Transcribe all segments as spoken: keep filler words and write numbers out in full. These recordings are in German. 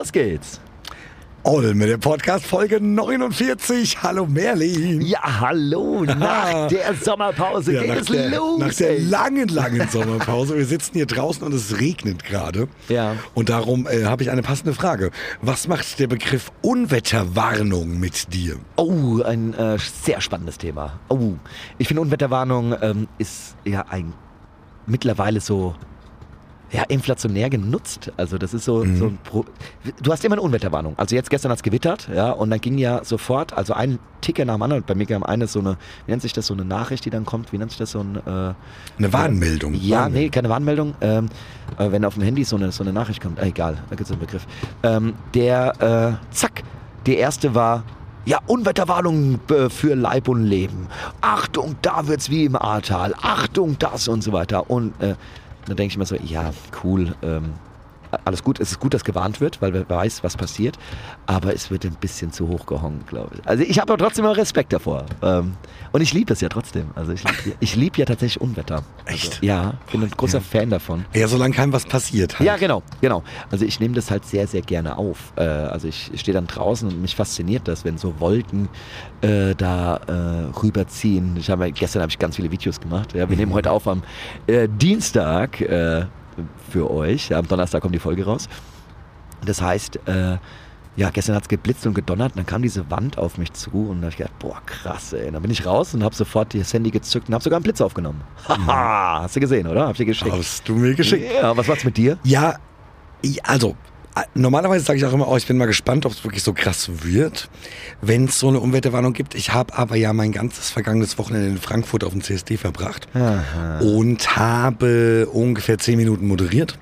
Los geht's. All mit der Podcast-Folge neunundvierzig. Hallo Merlin. Ja, hallo. Nach der Sommerpause ja, geht nach es der, los. Nach der ey. langen, langen Sommerpause. Wir sitzen hier draußen und es regnet gerade. Ja. Und darum äh, habe ich eine passende Frage. Was macht der Begriff Unwetterwarnung mit dir? Oh, ein äh, sehr spannendes Thema. Oh, ich finde Unwetterwarnung ähm, ist ja ein mittlerweile so ja, inflationär genutzt. Also das ist so, mhm. so ein Pro Du hast immer eine Unwetterwarnung. Also jetzt gestern hat es gewittert, ja, und dann ging ja sofort, also ein Ticker nach dem anderen. Bei mir kam eine so eine, wie nennt sich das, so eine Nachricht, die dann kommt, wie nennt sich das, so ein... Äh, eine Warnmeldung. Ja, Warnmeldung. nee, keine Warnmeldung. Ähm, äh, wenn auf dem Handy so eine, so eine Nachricht kommt, äh, egal, da gibt es einen Begriff. Ähm, der, äh, zack, die erste war, ja, Unwetterwarnung äh, für Leib und Leben. Achtung, da wird's wie im Ahrtal. Achtung, das und so weiter. Und äh, dann denke ich mir so, ja, cool, ähm, alles gut. Es ist gut, dass gewarnt wird, weil wer weiß, was passiert. Aber es wird ein bisschen zu hoch gehangen, glaube ich. Also ich habe aber trotzdem immer Respekt davor. Ähm, und ich liebe es ja trotzdem. Also ich liebe ich lieb ja tatsächlich Unwetter. Echt? Also, ja, bin ein großer ja. Fan davon. Ja, solange keinem was passiert halt. Ja, genau, genau. Also ich nehme das halt sehr, sehr gerne auf. Äh, also ich stehe dann draußen und mich fasziniert das, wenn so Wolken äh, da äh, rüberziehen. Ich hab, gestern habe ich ganz viele Videos gemacht. Ja, wir mhm. nehmen heute auf am äh, Dienstag äh, für euch. Ja, am Donnerstag kommt die Folge raus. Das heißt, äh, ja, gestern hat es geblitzt und gedonnert und dann kam diese Wand auf mich zu und da habe ich gedacht, boah, krass, ey. Und dann bin ich raus und habe sofort das Handy gezückt und habe sogar einen Blitz aufgenommen. Haha, mhm. Hast du gesehen, oder? Hab ich dir geschickt. Hast du mir geschickt? Ja, was war's mit dir? Ja, also... Normalerweise sage ich auch immer, oh, ich bin mal gespannt, ob es wirklich so krass wird, wenn es so eine Unwetterwarnung gibt. Ich habe aber ja mein ganzes vergangenes Wochenende in Frankfurt auf dem C S D verbracht Aha. und habe ungefähr zehn Minuten moderiert.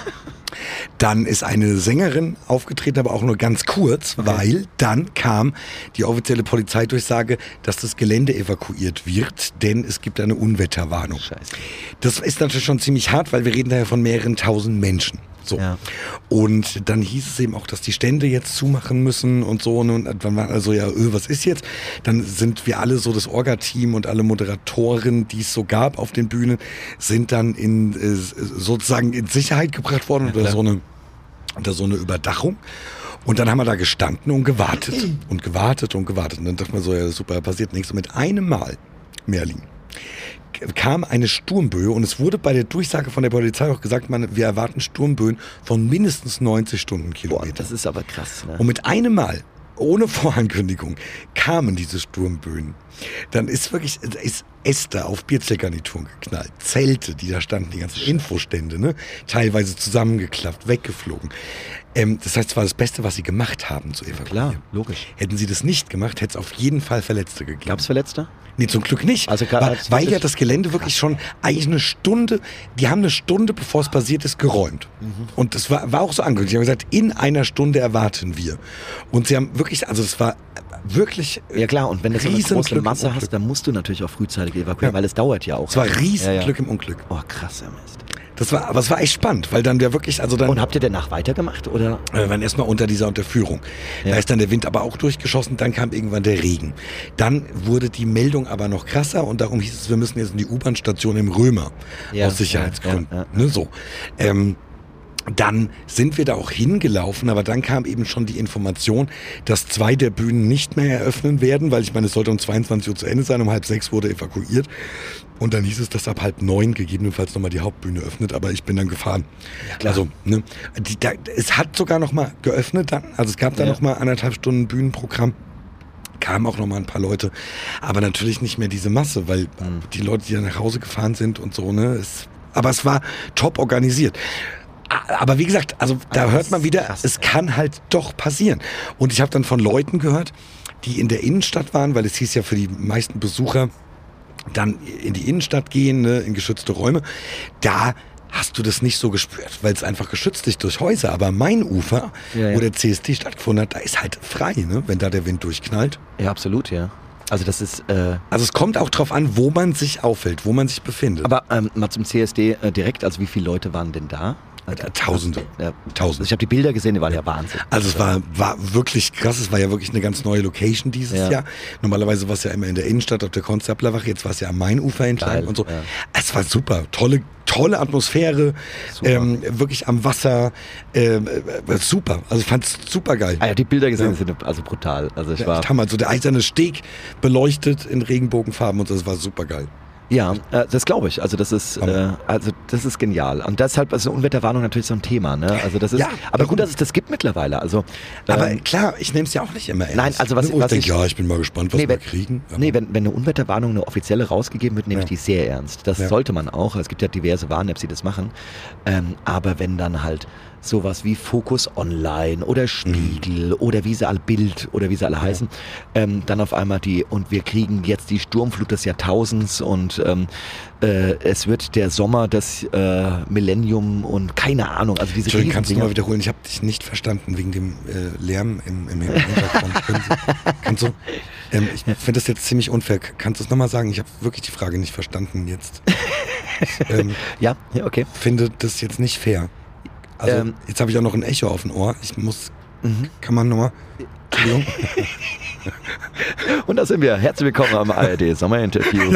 Dann ist eine Sängerin aufgetreten, aber auch nur ganz kurz, okay. weil dann kam die offizielle Polizeidurchsage, dass das Gelände evakuiert wird, denn es gibt eine Unwetterwarnung. Scheiße. Das ist natürlich schon ziemlich hart, weil wir reden daher von mehreren tausend Menschen. So. Ja. Und dann hieß es eben auch, dass die Stände jetzt zumachen müssen und so. Und dann war also, ja, öh, was ist jetzt? Dann sind wir alle so, das Orga-Team und alle Moderatoren, die es so gab auf den Bühnen, sind dann in, äh, sozusagen in Sicherheit gebracht worden ja, unter, so eine, unter so eine Überdachung. Und dann haben wir da gestanden und gewartet und gewartet und gewartet. Und dann dachte man so, ja, super, passiert nichts. Und mit einem Mal, Merlin, kam eine Sturmböe und es wurde bei der Durchsage von der Polizei auch gesagt, man, wir erwarten Sturmböen von mindestens neunzig Stundenkilometern. Boah, das ist aber krass. Ne? Und mit einem Mal, ohne Vorankündigung, kamen diese Sturmböen. Dann ist wirklich, ist Äste auf Bierzeltgarnituren geknallt, Zelte, die da standen, die ganzen Infostände, ne, teilweise zusammengeklappt, weggeflogen. Ähm, das heißt, es war das Beste, was sie gemacht haben zu evakuieren. Klar, logisch. Hätten sie das nicht gemacht, hätte es auf jeden Fall Verletzte gegeben. Gab es Verletzte? Nee, zum Glück nicht. Also, weil, weil ja das Gelände wirklich schon eigentlich eine Stunde, die haben eine Stunde, bevor es passiert ist, geräumt. Mhm. Und das war, war auch so angekündigt. Die haben gesagt, in einer Stunde erwarten wir. Und sie haben wirklich, also es war wirklich ja klar, und wenn du so eine große Glück Masse hast, dann musst du natürlich auch frühzeitig evakuieren, ja. weil es dauert ja auch. Es war riesen ja, ja. Glück im Unglück. Oh, krasser Mist. Das war, aber es war echt spannend, weil dann der wirklich, also dann... Und habt ihr danach weitergemacht, oder? Wir waren erstmal unter dieser Unterführung. Ja. Da ist dann der Wind aber auch durchgeschossen, dann kam irgendwann der Regen. Dann wurde die Meldung aber noch krasser und darum hieß es, wir müssen jetzt in die U-Bahn-Station im Römer. Ja. Aus Sicherheitsgründen. Ja, ja, ja. Ne, so. Ähm, Dann sind wir da auch hingelaufen, aber dann kam eben schon die Information, dass zwei der Bühnen nicht mehr eröffnen werden, weil ich meine, es sollte um zweiundzwanzig Uhr zu Ende sein, um halb sechs wurde evakuiert. Und dann hieß es, dass ab halb neun gegebenenfalls nochmal die Hauptbühne öffnet, aber ich bin dann gefahren. Ja, klar. Also, ne, die, da, es hat sogar nochmal geöffnet dann, also es gab da ja. nochmal anderthalb Stunden Bühnenprogramm. Kamen auch nochmal ein paar Leute, aber natürlich nicht mehr diese Masse, weil mhm. die Leute, die dann nach Hause gefahren sind und so, ne, es, aber es war top organisiert. Aber wie gesagt, also da also hört man wieder, krass, es kann halt doch passieren. Und ich habe dann von Leuten gehört, die in der Innenstadt waren, weil es hieß ja für die meisten Besucher dann in die Innenstadt gehen, ne, in geschützte Räume. Da hast du das nicht so gespürt, weil es einfach geschützt ist durch Häuser. Aber mein Ufer, ja, ja. wo der C S D stattgefunden hat, da ist halt frei, ne, wenn da der Wind durchknallt. Ja, absolut, ja. Also das ist... Äh also es kommt auch drauf an, wo man sich aufhält, wo man sich befindet. Aber ähm, mal zum C S D äh, direkt, also wie viele Leute waren denn da? Tausende. Ja. Tausende. Ich habe die Bilder gesehen, die waren ja Wahnsinn. Also es war, war wirklich krass, es war ja wirklich eine ganz neue Location dieses Ja. Jahr. Normalerweise war es ja immer in der Innenstadt auf der Konstablerwache, jetzt war es ja am Mainufer entlang Geil, und so. ja. Es war super, tolle, tolle Atmosphäre, Super. ähm, wirklich am Wasser, ähm, äh, super. Also ich fand es super geil. Ah ja, die Bilder gesehen Ja. sind also brutal. Also ich Ja, war, echt Hammer. So der eiserne Steg beleuchtet in Regenbogenfarben und so, das war super geil. ja, äh, das glaube ich. Also das ist, äh, Hammer. also das ist genial. Und deshalb ist eine Unwetterwarnung natürlich so ein Thema. Ne? Also das ist, Ja, aber warum? gut, dass es das gibt mittlerweile. Also, Aber ähm, klar, ich nehme es ja auch nicht immer ernst. Nein, also was- Wo ich was denke, ich- ja, ich bin mal gespannt, was Nee, wir wenn- kriegen. Aber nee, wenn, wenn eine Unwetterwarnung eine offizielle rausgegeben wird, nehme ich Ja. die sehr ernst. Das Ja. sollte man auch. Es gibt ja diverse Warn-Apps, die das machen. Ähm, aber wenn dann halt sowas wie Focus Online oder Spiegel oder wie sie alle Bild oder wie sie alle heißen, ähm, dann auf einmal die und wir kriegen jetzt die Sturmflut des Jahrtausends und ähm, äh, es wird der Sommer des äh, Millennium und keine Ahnung, also diese Entschuldigung, kannst du Riesendinger. mal wiederholen? Ich habe dich nicht verstanden wegen dem äh, Lärm im, im Hintergrund. Können Sie- kannst du, ähm, ich finde das jetzt ziemlich unfair. Kannst du es nochmal sagen? Ich habe wirklich die Frage nicht verstanden jetzt. Ich ähm, Ja, ja, okay. finde das jetzt nicht fair. Also Ähm. jetzt habe ich auch noch ein Echo auf dem Ohr. Ich muss, Mhm. kann man nochmal, Entschuldigung. Und da sind wir. Herzlich willkommen am A R D Sommerinterview.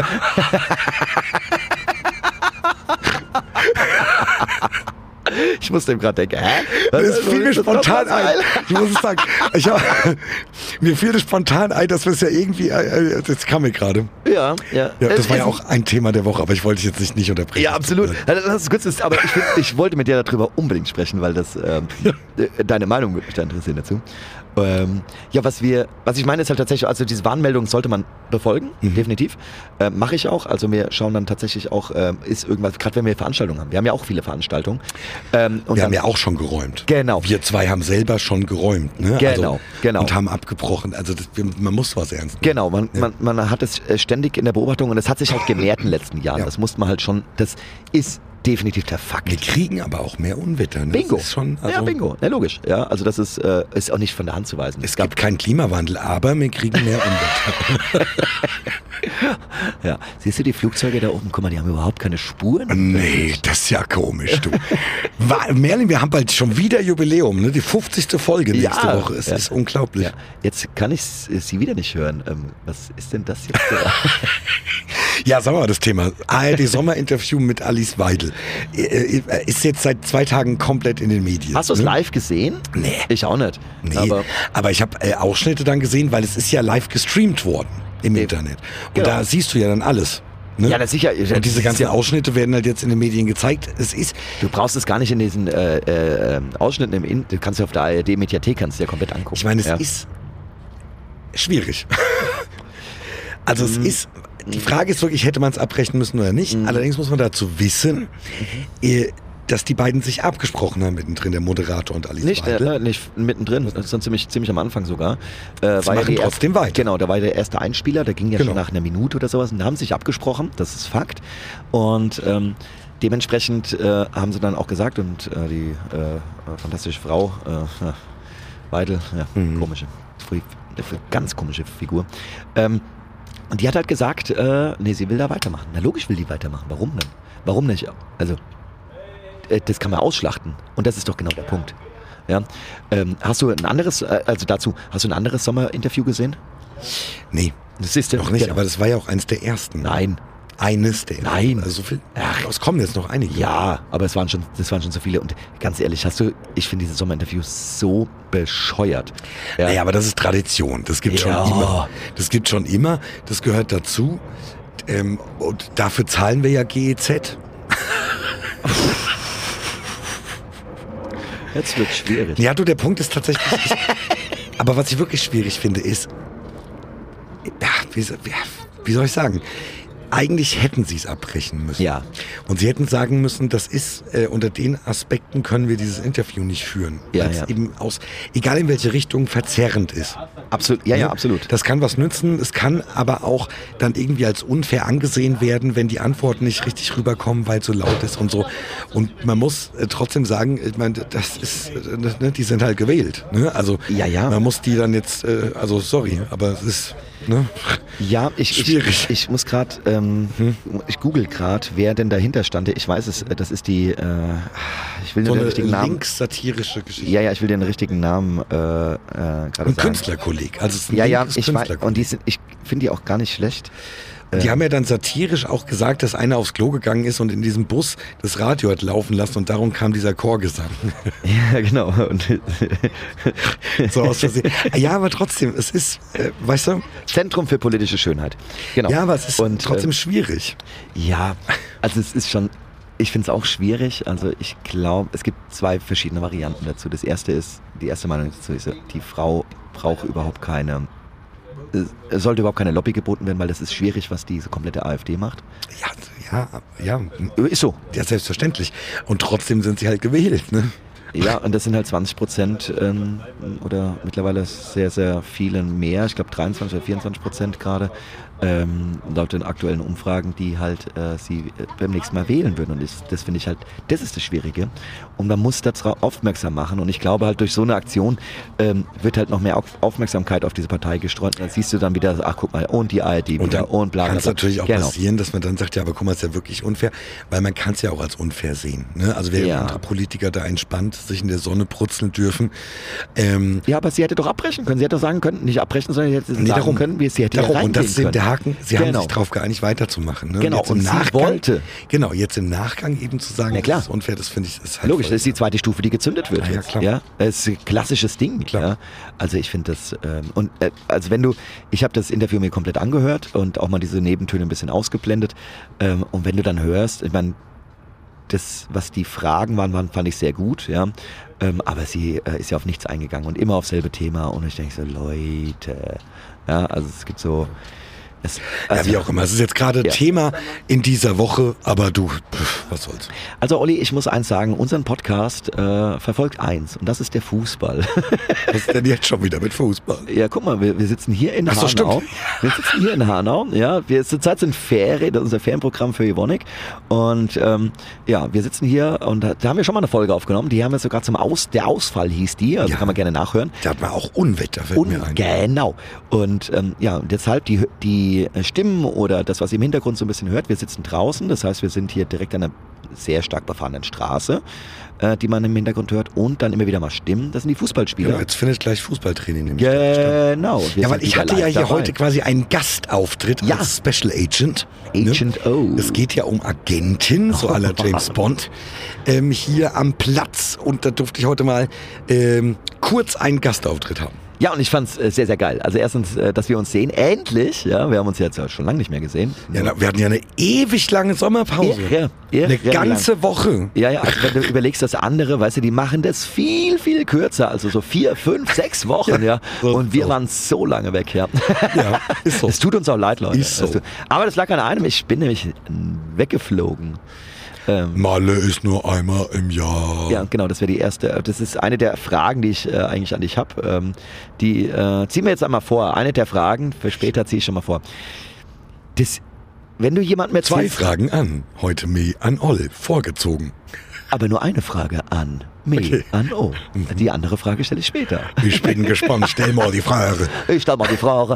Ich musste ihm gerade denken, hä? Was- Das fiel mir ist das spontan doch was, ein. Alter? Ich muss es sagen. Ich hab, mir fiel es spontan ein, dass wir es ja irgendwie, äh, äh, das kam mir gerade. Ja, ja. Ja, Es das war ja ist- auch ein Thema der Woche, aber ich wollte dich jetzt nicht, nicht unterbrechen. Ja, absolut. Also, das ist kurz, ist, aber ich, find, ich wollte mit dir darüber unbedingt sprechen, weil das ähm, äh, deine Meinung würde mich da interessieren dazu. Ähm, ja, was wir, was ich meine ist halt tatsächlich, also diese Warnmeldung sollte man befolgen, Mhm. definitiv. Ähm, Mache ich auch. Also wir schauen dann tatsächlich auch, ähm, ist irgendwas, gerade wenn wir Veranstaltungen haben. Wir haben ja auch viele Veranstaltungen. Ähm, und Wir haben dann- ja auch schon geräumt. Genau. Wir zwei haben selber schon geräumt. Ne? Genau, also, genau. Und haben abgebrochen. Also das, man muss was ernst nehmen. Genau, man, man, man hat es äh, ständig in der Beobachtung und es hat sich halt gemehrt in den letzten Jahren. Ja. Das muss man halt schon, das ist definitiv der Fakt. Wir kriegen aber auch mehr Unwetter. Ne? Bingo. Das ist schon, also, ja, bingo. Ja, logisch. Ja, also das ist, äh, ist auch nicht von der Hand zu weisen. Es gibt keinen Klimawandel, aber wir kriegen mehr Unwetter. Ja. Siehst du die Flugzeuge da oben? Guck mal, die haben überhaupt keine Spuren. Nee, das ist ja komisch, du. Wa- Merlin, wir haben bald schon wieder Jubiläum, ne? Die fünfzigste Folge nächste Ja. Woche. Es Ja. ist unglaublich. Ja. Jetzt kann ich s- sie wieder nicht hören. Ähm, was ist denn das jetzt? Ja, sagen wir mal das Thema. A R D Sommerinterview mit Alice Weidel. Äh, äh, Ist jetzt seit zwei Tagen komplett in den Medien. Hast du es ne? live gesehen? Nee. Ich auch nicht. Nee, Aber aber, ich habe äh, Ausschnitte dann gesehen, weil es ist ja live gestreamt worden im Nee. Internet. Und Genau. da siehst du ja dann alles. Ne? ja, das sicher. Und diese das ganzen ist ja, Ausschnitte werden halt jetzt in den Medien gezeigt. Es ist, du brauchst es gar nicht in diesen äh, äh, ähm, Ausschnitten im In. Du kannst ja auf der A R D-Mediathek kannst du ja komplett angucken. ich meine, es ja. ist schwierig. Also Mhm. es ist, die Frage ist wirklich, hätte man es abbrechen müssen oder nicht. Allerdings muss man dazu wissen, äh, dass die beiden sich abgesprochen haben mittendrin, der Moderator und Alice Nicht, Weidel. äh, nicht mittendrin, sondern ziemlich, ziemlich am Anfang sogar. Äh, Sie machen ja trotzdem weiter. Genau, da war der erste Einspieler, der ging ja Genau. schon nach einer Minute oder sowas und da haben sie sich abgesprochen, das ist Fakt. Und ähm, dementsprechend äh, haben sie dann auch gesagt und äh, die äh, fantastische Frau, äh, ja, Weidel, ja, Mhm. komische, ganz komische Figur. Ähm, und die hat halt gesagt, äh, nee, sie will da weitermachen. Na logisch will die weitermachen. Warum denn? Warum nicht? Also, äh, das kann man ausschlachten. Und das ist doch genau der Punkt. Ja? Ähm, hast du ein anderes, äh, also dazu, hast du ein anderes Sommerinterview gesehen? Nee, Das ist noch nicht, genau. aber das war ja auch eins der ersten. Nein. Eines der ersten. Nein. Also so viel. Ach. Es kommen jetzt noch einige. Ja, aber es waren schon, das waren schon so viele. Und ganz ehrlich, hast du, ich finde diese Sommerinterviews so bescheuert. Ja. Naja, aber das ist Tradition. Das gibt Ja. schon immer. Das gibt schon immer. Das gehört dazu. Ähm, und dafür zahlen wir ja G E Z. Jetzt wird schwierig. Ja, du, der Punkt ist tatsächlich. Ich, aber was ich wirklich schwierig finde, ist. Ja, wie, so- ja, wie soll ich sagen? Eigentlich hätten sie es abbrechen müssen. Ja. Und sie hätten sagen müssen, das ist, äh, unter den Aspekten können wir dieses Interview nicht führen. Ja, Weil es ja. eben aus, egal in welche Richtung, verzerrend ist. Absolut, ja, ja, Ne? absolut. Das kann was nützen, es kann aber auch dann irgendwie als unfair angesehen werden, wenn die Antworten nicht richtig rüberkommen, weil es so laut ist und so. Und man muss äh, trotzdem sagen, ich meine, das ist, äh, ne, die sind halt gewählt. Ne? Also Ja, ja. man muss die dann jetzt, äh, also sorry, aber es ist ne? Ja, ich, Schwierig. ich, ich muss gerade, ähm, ähm, hm. ich google gerade, wer denn dahinter stand. Ich weiß es, das ist die, äh, ich will so den eine richtigen Namen. links-satirische Geschichte. Ja, ja, ich will den richtigen Namen äh, äh, gerade sagen. Ein Künstlerkolleg. Also es ist ein ja, ja, ich weiß, Künstlerkolleg. und die sind, ich finde die auch gar nicht schlecht. Die haben ja dann satirisch auch gesagt, dass einer aufs Klo gegangen ist und in diesem Bus das Radio hat laufen lassen und darum kam dieser Chorgesang. Ja, genau. Und so aus Versehen. Ja, aber trotzdem, es ist, äh, weißt du? Zentrum für politische Schönheit. Genau. Ja, aber es ist und, trotzdem äh, schwierig. Ja, also es ist schon, ich finde es auch schwierig. Also ich glaube, es gibt zwei verschiedene Varianten dazu. Das erste ist, die erste Meinung dazu ist, die Frau braucht überhaupt keine, es sollte überhaupt keine Lobby geboten werden, weil das ist schwierig, was diese komplette AfD macht. Ja, ja, ja. Ist so. Ja, selbstverständlich. Und trotzdem sind sie halt gewählt, ne? Ja, und das sind halt zwanzig Prozent ähm, oder mittlerweile sehr, sehr vielen mehr. Ich glaube dreiundzwanzig oder vierundzwanzig Prozent gerade ähm, laut den aktuellen Umfragen, die halt äh, sie beim nächsten Mal wählen würden. Und das, das finde ich halt, das ist das Schwierige. Und man muss darauf aufmerksam machen. Und ich glaube halt, durch so eine Aktion ähm, wird halt noch mehr Aufmerksamkeit auf diese Partei gestreut. Und dann siehst du dann wieder, ach guck mal, und die A R D und wieder und bla bla. Kann es natürlich auch genau. passieren, dass man dann sagt, ja, aber guck mal, ist ja wirklich unfair. Weil man kann es ja auch als unfair sehen. Ne? Also während ja. andere Politiker da entspannt sich in der Sonne brutzeln dürfen. Ähm, ja, aber sie hätte doch abbrechen können. Sie hätte doch sagen können, nicht abbrechen, sondern sie hätte nee, sagen darum, können, wie sie hätte darum. reingehen Und das ist können. der Haken. Sie genau. haben sich darauf geeinigt, weiterzumachen. Ne? Genau, jetzt im und Nachgang, sie wollte. Genau, jetzt im Nachgang eben zu sagen, ja, klar. das ist unfair, das finde ich ist halt logisch, das ist die zweite Stufe, die gezündet wird. Ja, jetzt, ja, klar. Ja? Das ist ein klassisches Ding. Klar. Ja? Also ich finde das, ähm, und äh, also wenn du, ich habe das Interview mir komplett angehört und auch mal diese Nebentöne ein bisschen ausgeblendet ähm, und wenn du dann hörst, ich meine, das, was die Fragen waren, waren, fand ich sehr gut, ja. Ähm, aber sie äh, ist ja auf nichts eingegangen und immer auf selbe Thema und ich denke so, Leute, ja, also es gibt so, es, also, ja, wie auch immer. Es ist jetzt gerade ja. Thema in dieser Woche, aber du, pff, was soll's. Also Olli, ich muss eins sagen, unseren Podcast äh, verfolgt eins und das ist der Fußball. Was ist denn jetzt schon wieder mit Fußball? Ja, guck mal, wir, wir sitzen hier in Ach so, Hanau. stimmt. Wir sitzen hier in Hanau, ja. Wir zurzeit sind Ferien, das ist unser Ferienprogramm für Evonik. Und ähm, ja, wir sitzen hier und da, da haben wir schon mal eine Folge aufgenommen. Die haben wir sogar zum Aus, der Ausfall hieß die, also Ja. kann man gerne nachhören. Da hat man auch Unwetter, fällt Und mir ein. genau. Und ähm, ja, und deshalb die, die Stimmen oder das, was ihr im Hintergrund so ein bisschen hört, wir sitzen draußen. Das heißt, wir sind hier direkt an einer sehr stark befahrenen Straße, äh, die man im Hintergrund hört. Und dann immer wieder mal Stimmen. Das sind die Fußballspieler. Genau, jetzt findet gleich Fußballtraining nämlich statt. Genau. Wir Ja, weil sind ich wieder hatte ja live hier dabei. heute quasi einen Gastauftritt Ja. als Special Agent. Agent O. Es geht ja um Agentin, so à la James Bond, ähm, hier am Platz. Und da durfte ich heute mal ähm, kurz einen Gastauftritt haben. Ja, und ich fand's äh, sehr, sehr geil. Also erstens, äh, dass wir uns sehen, endlich. Ja, wir haben uns jetzt ja schon lange nicht mehr gesehen. Ja, na, wir hatten ja eine ewig lange Sommerpause. Ja, ja, eine ja, ganze lang. Woche. Ja, ja, also wenn du überlegst, dass andere, weißt du, die machen das viel, viel kürzer, also so vier, fünf, sechs Wochen, ja. so, und wir so. waren so lange weg, ja. Ja, ist so. Es tut uns auch leid, Leute. Ist so. Es tut- Aber das lag an einem, ich bin nämlich weggeflogen. Ähm, Malle ist nur einmal im Jahr. Ja, genau, das wäre die erste. Das ist eine der Fragen, die ich äh, eigentlich an dich habe. Ähm, die äh, ziehen wir jetzt einmal vor. Eine der Fragen, für später ziehe ich schon mal vor. Das, wenn du jemandem erzählst, Zwei Fragen an. Heute me an Oll. Vorgezogen. aber nur eine Frage an me, Okay. an O. Die andere Frage stelle ich später. Ich bin gespannt. Stell mal die Frage. Ich stelle mal die Frage.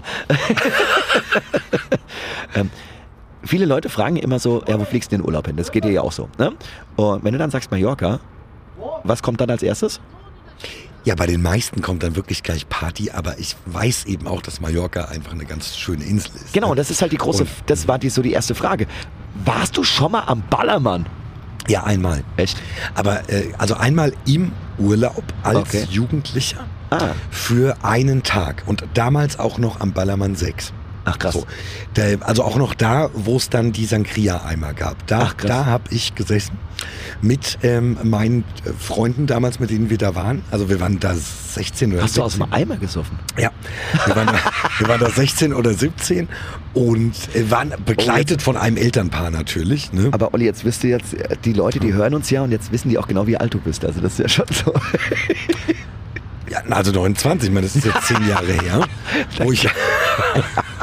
ähm, viele Leute fragen immer so, ja, wo fliegst du in den Urlaub hin? Das geht dir ja auch so. Ne? Und wenn du dann sagst Mallorca, was kommt dann als erstes? Ja, bei den meisten kommt dann wirklich gleich Party, aber ich weiß eben auch, dass Mallorca einfach eine ganz schöne Insel ist. Genau, ne? das ist halt die große, Und- das war die, so die erste Frage. Warst du schon mal am Ballermann? Ja, einmal. Echt? Aber äh, also einmal im Urlaub als Okay. Jugendlicher Ah, für einen Tag und damals auch noch am Ballermann sechs. ach krass. So, der, also auch noch da, wo es dann die Sangria-Eimer gab. Da, Ach, krass. da habe ich gesessen mit ähm, meinen äh, Freunden damals, mit denen wir da waren. Also wir waren da sechzehn oder Hast du aus siebzehn. dem Eimer gesoffen? Ja, wir waren, da, wir waren da sechzehn oder siebzehn und äh, waren begleitet von einem Elternpaar natürlich. Ne? Aber Olli, jetzt wisst ihr jetzt, äh, die Leute, die hören uns ja und jetzt wissen die auch genau, wie alt du bist. Also das ist ja schon so. Ja, also neunundzwanzig, ich meine, das ist jetzt zehn Jahre her, wo ich,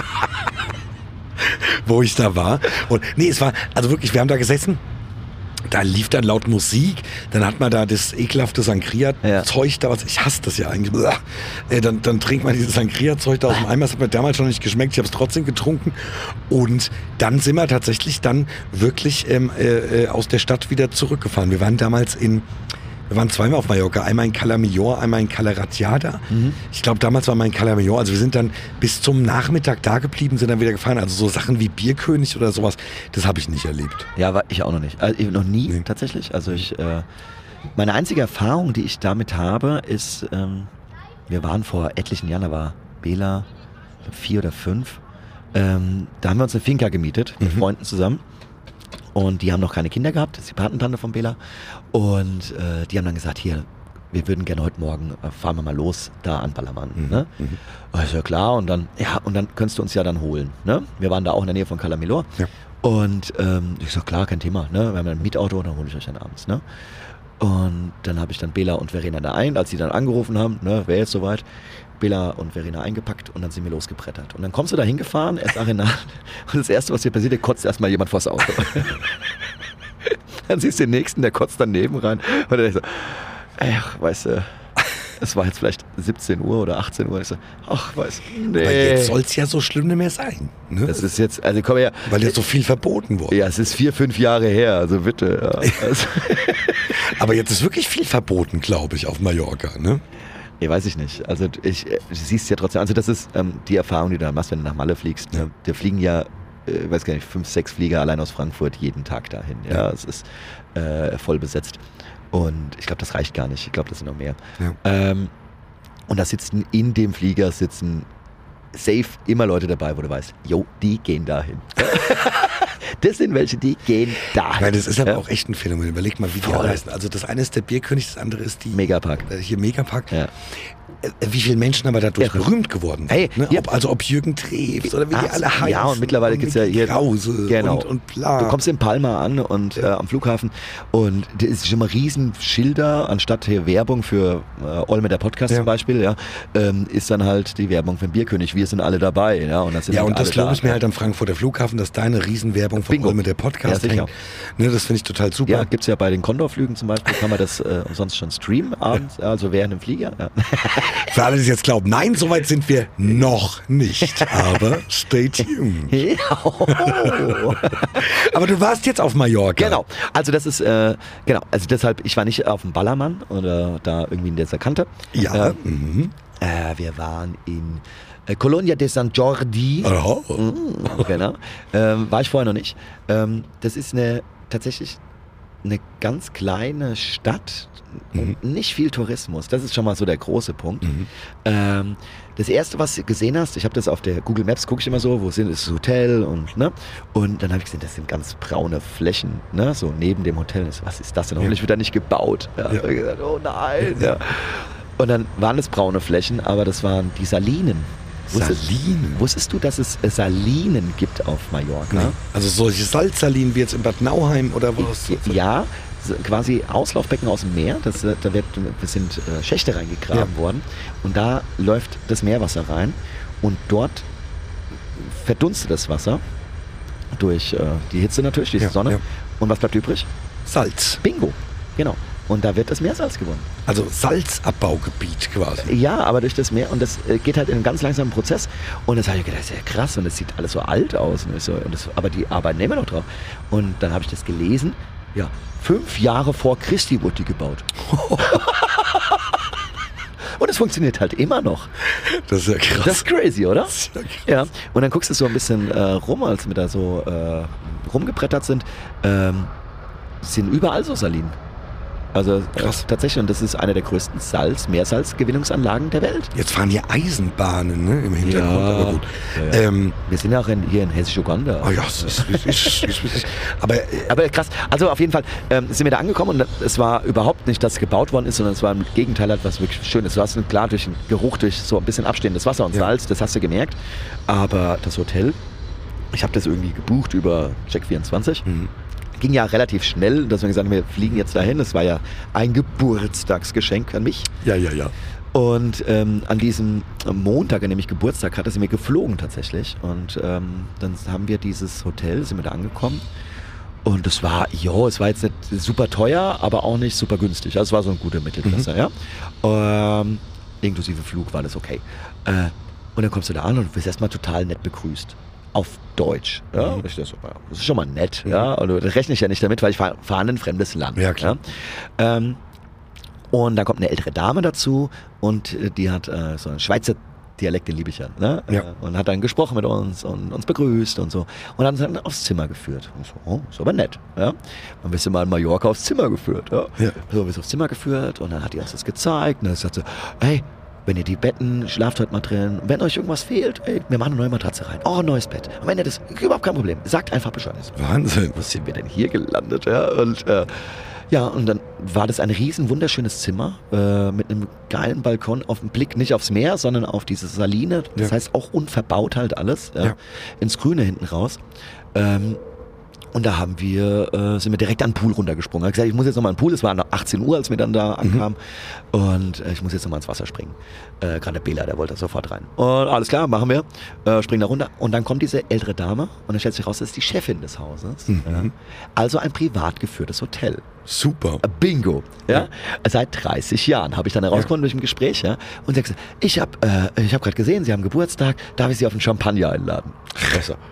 wo ich da war. Und nee, es war, also wirklich, wir haben da gesessen, da lief dann laut Musik, dann hat man da das ekelhafte Sangria-Zeug Ja. da, was ich hasse das ja eigentlich. Äh, dann, dann trinkt man dieses Sangria-Zeug da aus dem Eimer, das hat mir damals schon nicht geschmeckt, ich habe es trotzdem getrunken. Und dann sind wir tatsächlich dann wirklich ähm, äh, aus der Stadt wieder zurückgefahren. Wir waren damals in, wir waren zweimal auf Mallorca, einmal in Cala Millor, einmal in Cala Ratjada. Mhm. Ich glaube, damals war mal in Cala Millor, also wir sind dann bis zum Nachmittag da geblieben, sind dann wieder gefahren. Also so Sachen wie Bierkönig oder sowas, das habe ich nicht erlebt. Ja, war ich auch noch nicht. Also, ich, noch nie Nee. tatsächlich. Also ich, äh, meine einzige Erfahrung, die ich damit habe, ist, ähm, wir waren vor etlichen Jahren, da war Bela, ich glaub, vier oder fünf, ähm, da haben wir uns eine Finca gemietet, mit Mhm. Freunden zusammen. Und die haben noch keine Kinder gehabt, das ist die Patentante von Bela. Und äh, die haben dann gesagt, hier, wir würden gerne heute Morgen, äh, fahren wir mal los, da an Ballermann. Mhm. Ne? Mhm. Oh, ist ja klar, und dann, ja, und dann könntest du uns ja dann holen. Ne? Wir waren da auch in der Nähe von Cala Millor. Ja. Und ähm, ich sag, klar, kein Thema. Ne? Wir haben ein Mietauto, dann hole ich euch dann abends. Ne? Und dann habe ich dann Bela und Verena da ein, als sie dann angerufen haben, ne, wäre jetzt soweit, Bela und Verena eingepackt und dann sind wir losgebrettert. Und dann kommst du da hingefahren, erst Arena, und das Erste, was dir passiert, der kotzt erstmal jemand vors Auto. Dann siehst du den Nächsten, der kotzt daneben rein und der so, ach, weißt du, es war jetzt vielleicht siebzehn Uhr oder achtzehn Uhr. Ich so, ach, weißt du, nee. Weil jetzt soll es ja so schlimm nicht mehr sein. Ne? Das ist jetzt, also komm her. Weil jetzt so viel verboten wurde. Ja, es ist vier, fünf Jahre her, also bitte. Ja. Also, Aber jetzt ist wirklich viel verboten, glaube ich, auf Mallorca. Ne? nee, weiß ich nicht. Also ich, du siehst ja trotzdem, also das ist ähm, die Erfahrung, die du da machst, wenn du nach Malle fliegst. Ne? Wir fliegen ja, äh, weiß gar nicht, fünf, sechs Flieger allein aus Frankfurt jeden Tag dahin. Ja, Ja. es ist äh, voll besetzt. Und ich glaube, das reicht gar nicht. Ich glaube, das sind noch mehr. Ja. Ähm, und da sitzen in dem Flieger sitzen safe immer Leute dabei, wo du weißt, jo, die gehen dahin. Das sind welche, die gehen dahin. Ich meine, das ist aber Ja. auch echt ein Phänomen. Überleg mal, wie die Voll. alle heißen. Also das eine ist der Bierkönig, das andere ist die Megapark. äh, hier Megapark. Ja. Äh, Wie viele Menschen aber dadurch Ja. berühmt geworden sind. Hey, ne? ja. ob, also ob Jürgen Treves oder wie die Ach, alle heißen. ja, und mittlerweile gibt's ja Micky hier- Krause Genau. und, und bla. Du kommst in Palma an und äh, am Flughafen und da ist schon mal Riesenschilder, anstatt hier Werbung für äh, Olme der Podcast Ja. zum Beispiel, ja, ähm, ist dann halt die Werbung für den Bierkönig. Wir sind alle dabei, ja. Und, das sind Ja, halt und das alle lobe da. ich mir halt am Frankfurter Flughafen, dass deine Riesenwerbung von Bingo. Olme der Ja, Podcast sicher. hängt. Ne, das finde ich total super. Ja, gibt's ja bei den Condor-Flügen zum Beispiel, kann man das äh, umsonst schon streamen abends, also während dem Flieger. Ja. Für alle, die jetzt glauben, nein, so weit sind wir noch nicht. Aber stay tuned. Ja. Aber du warst jetzt auf Mallorca. Genau, also das ist, äh, genau, also deshalb, ich war nicht auf dem Ballermann oder da irgendwie in dieser Kante. Ja. Äh, Mhm. äh, wir waren in äh, Colonia de San Jordi. Oh. Mm, genau. Ähm, war ich vorher noch nicht. Ähm, das ist eine tatsächlich eine ganz kleine Stadt und nicht viel Tourismus. Das ist schon mal so der große Punkt. Mhm. Ähm, das erste, was du gesehen hast, ich habe das auf der Google Maps, gucke ich immer so, wo sind ist das Hotel und ne? Und dann habe ich gesehen, das sind ganz braune Flächen, ne? So neben dem Hotel. Ich so, was ist das denn? Hoffentlich wird da nicht gebaut. Ja. Ja. Ich gesagt, oh nein. Ja. Und dann waren es braune Flächen, aber das waren die Salinen. Wusstest- Salinen? Wusstest du, dass es äh, Salinen gibt auf Mallorca? Nee. Also solche Salzsalinen wie jetzt in Bad Nauheim oder was? Ja, so quasi Auslaufbecken aus dem Meer. Das, äh, da wird, das sind äh, Schächte reingegraben Ja. worden. Und da läuft das Meerwasser rein. Und dort verdunstet das Wasser durch äh, die Hitze natürlich, durch Ja, die Sonne. ja. Und was bleibt übrig? Salz. Bingo. Genau. Und da wird das Meersalz gewonnen. Also Salzabbaugebiet quasi. Ja, aber durch das Meer. Und das äh, geht halt in einem ganz langsamen Prozess. Und das habe ich gedacht, das ist ja krass. Und das sieht alles so alt aus. Und ich so, und das, aber die arbeiten immer noch drauf. Und dann habe ich das gelesen. Ja, fünf Jahre vor Christi wurde die gebaut. Und es funktioniert halt immer noch. Das ist ja krass. Das ist crazy, oder? Das ist ja krass. Ja. Und dann guckst du so ein bisschen äh, rum, als wir da so äh, rumgebrettert sind. Ähm, sind überall so Salinen. Also äh, Krass. tatsächlich, und das ist eine der größten Salz-, Meersalzgewinnungsanlagen der Welt. Jetzt fahren hier Eisenbahnen ne, im Hintergrund, Ja. aber gut. Ja, ja. Ähm, Wir sind ja auch in, hier in Hessisch-Uganda. oh ja, es ist, es ist, es ist, aber äh, Aber krass, also auf jeden Fall ähm, sind wir da angekommen und es war überhaupt nicht, dass gebaut worden ist, sondern es war im Gegenteil halt was wirklich Schönes. Du hast klar durch den Geruch, durch so ein bisschen abstehendes Wasser und Ja. Salz, das hast du gemerkt. Aber das Hotel, ich habe das irgendwie gebucht über Check vierundzwanzig. Mhm. Ging ja relativ schnell, dass wir gesagt haben, wir fliegen jetzt dahin. Das war ja ein Geburtstagsgeschenk an mich. ja, ja, ja. Und ähm, an diesem Montag, an dem ich Geburtstag hatte, sind wir geflogen tatsächlich. Und ähm, dann haben wir dieses Hotel, sind wir da angekommen. Und das war, jo, es war jetzt nicht super teuer, aber auch nicht super günstig. Also es war so ein guter Mittelklasse, mhm. ja. Ähm, inklusive Flug war das okay. Äh, und dann kommst du da an und wirst erstmal total nett begrüßt. Auf Deutsch. Ja? Mhm. Ich dachte so, das ist schon mal nett. Mhm. Ja? Und da rechne ich ja nicht damit, weil ich fahre fahr in ein fremdes Land. Ja, klar. Ja? Ähm, und dann kommt eine ältere Dame dazu und die hat äh, so einen Schweizer Dialekt, den liebe ich ja, ne? Ja. Und hat dann gesprochen mit uns und uns begrüßt und so. Und hat uns dann aufs Zimmer geführt. Und so, oh, ist aber nett. Ja? Dann wirst du mal in Mallorca aufs Zimmer geführt. Ja? Ja. So, wirst du aufs Zimmer geführt und dann hat die uns das gezeigt. Und dann sagt sie, hey, wenn ihr die Betten, schlaft heute mal drin. Und wenn euch irgendwas fehlt, ey, wir machen eine neue Matratze rein. Oh, ein neues Bett. Und wenn ihr das, überhaupt kein Problem. Sagt einfach Bescheid. Wahnsinn. Wo sind wir denn hier gelandet? Ja, und äh, ja, und dann war das ein riesen wunderschönes Zimmer äh, mit einem geilen Balkon auf den Blick, nicht aufs Meer, sondern auf diese Saline. Das Ja. heißt auch unverbaut halt alles, ja, Ja. ins Grüne hinten raus. Ähm, und da haben wir, äh, sind wir direkt an den Pool runtergesprungen. Ich habe gesagt, ich muss jetzt nochmal in den Pool. Es war noch achtzehn Uhr, als wir dann da ankamen. Und äh, ich muss jetzt nochmal ins Wasser springen. Äh, Gerade der Bela, der wollte da sofort rein. Und alles klar, machen wir. Äh, springen da runter. Und dann kommt diese ältere Dame und dann stellt sich raus, das ist die Chefin des Hauses. Mhm. Ja. Also ein privat geführtes Hotel. Super. Bingo. Ja? Seit dreißig Jahren habe ich dann herausgefunden durch ein Gespräch. Ja? Und sie hat gesagt, ich habe äh, ich hab gerade gesehen, Sie haben Geburtstag, darf ich Sie auf einen Champagner einladen? Ich so,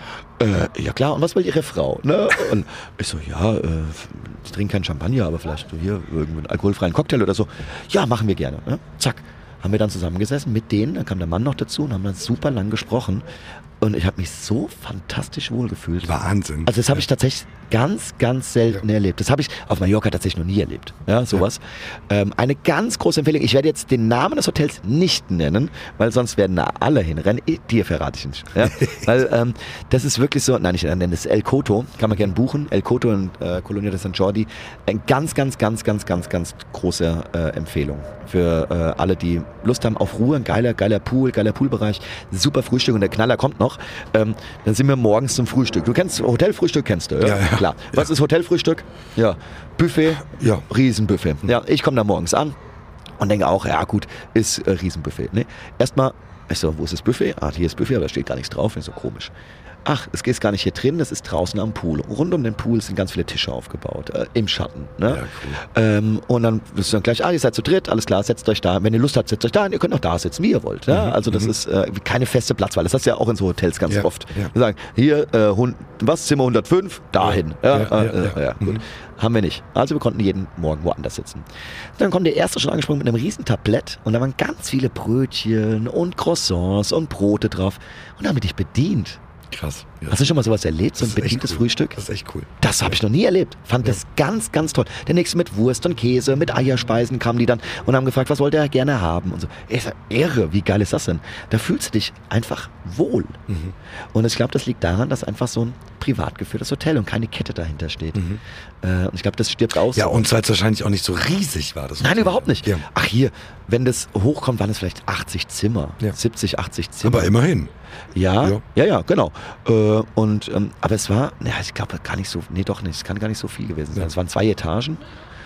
äh, ja klar, und was will Ihre Frau? Ne? Und ich so, ja, äh, ich trinke keinen Champagner, aber vielleicht so hier irgendwie einen alkoholfreien Cocktail oder so. Ja, machen wir gerne. Ne? Zack. Haben wir dann zusammengesessen mit denen, dann kam der Mann noch dazu und haben dann super lang gesprochen. Und ich habe mich so fantastisch wohlgefühlt. Wahnsinn. Also das habe ich tatsächlich ganz, ganz selten Ja. erlebt. Das habe ich auf Mallorca tatsächlich noch nie erlebt. Ja, sowas. Ähm, eine ganz große Empfehlung. Ich werde jetzt den Namen des Hotels nicht nennen, weil sonst werden da alle hinrennen. Ich, dir verrate ich nicht. Ja? Weil ähm, das ist wirklich so, nein, ich nenne es El Coto, kann man gerne buchen. El Coto in äh, Colonia de San Jordi. Eine ganz, ganz, ganz, ganz, ganz, ganz große äh, Empfehlung für äh, alle, die Lust haben auf Ruhe. Ein geiler, geiler Pool, geiler Poolbereich. Super Frühstück und der Knaller kommt noch. Ähm, dann sind wir morgens zum Frühstück. Du kennst Hotelfrühstück, kennst du, ja? Ja, ja. Klar. Was ist Hotelfrühstück? Ja, Buffet, Ja. Riesenbuffet. Ja, ich komme da morgens an und denke auch, ja gut, ist äh, Riesenbuffet. Nee. Erstmal, ich so, wo ist das Buffet? Ah, hier ist Buffet, aber da steht gar nichts drauf. Ich so, komisch. Ach, es ist gar nicht hier drin, das ist draußen am Pool. Rund um den Pool sind ganz viele Tische aufgebaut, äh, im Schatten. Ne? Ja, cool. ähm, und dann wirst du dann gleich, ah, ihr seid zu dritt, alles klar, setzt euch da. Wenn ihr Lust habt, setzt euch da und ihr könnt auch da sitzen, wie ihr wollt. Ja? Mhm, Also das mhm. ist äh, keine feste Platzwahl. Das hast du ja auch in so Hotels ganz Ja, oft. ja. Wir sagen, hier, äh, hund, was, Zimmer hundertfünf, dahin. Ja, Ja, äh, ja, äh, ja. ja, gut. Mhm. Haben wir nicht. Also wir konnten jeden Morgen woanders sitzen. Dann kommt der erste schon angesprungen mit einem riesen Tablett und da waren ganz viele Brötchen und Croissants und Brote drauf und da haben wir dich bedient. Krass. Ja. Hast du schon mal sowas erlebt, so ein Das ist echt bedientes cool. Frühstück? Das ist echt cool. Das habe ich noch nie erlebt. Fand das ganz, ganz toll. Der nächste mit Wurst und Käse, mit Eierspeisen kamen die dann und haben gefragt, was wollt ihr gerne haben und so. Ich sag, irre, wie geil ist das denn? Da fühlst du dich einfach wohl. Mhm. Und ich glaube, das liegt daran, dass einfach so ein privat geführtes Hotel und keine Kette dahinter steht. Mhm. Äh, und ich glaube, das stirbt aus. Ja, und weil es wahrscheinlich auch nicht so riesig war. Das Nein, Hotel. überhaupt nicht. Ja. Ach hier, wenn das hochkommt, waren es vielleicht achtzig Zimmer, Ja. siebzig, achtzig Zimmer. Aber immerhin. Ja, Ja. ja, ja, genau. Äh, und, ähm, aber es war, ja, ich glaube gar nicht so, nee, doch nicht, es kann gar nicht so viel gewesen sein. Ja. Es waren zwei Etagen.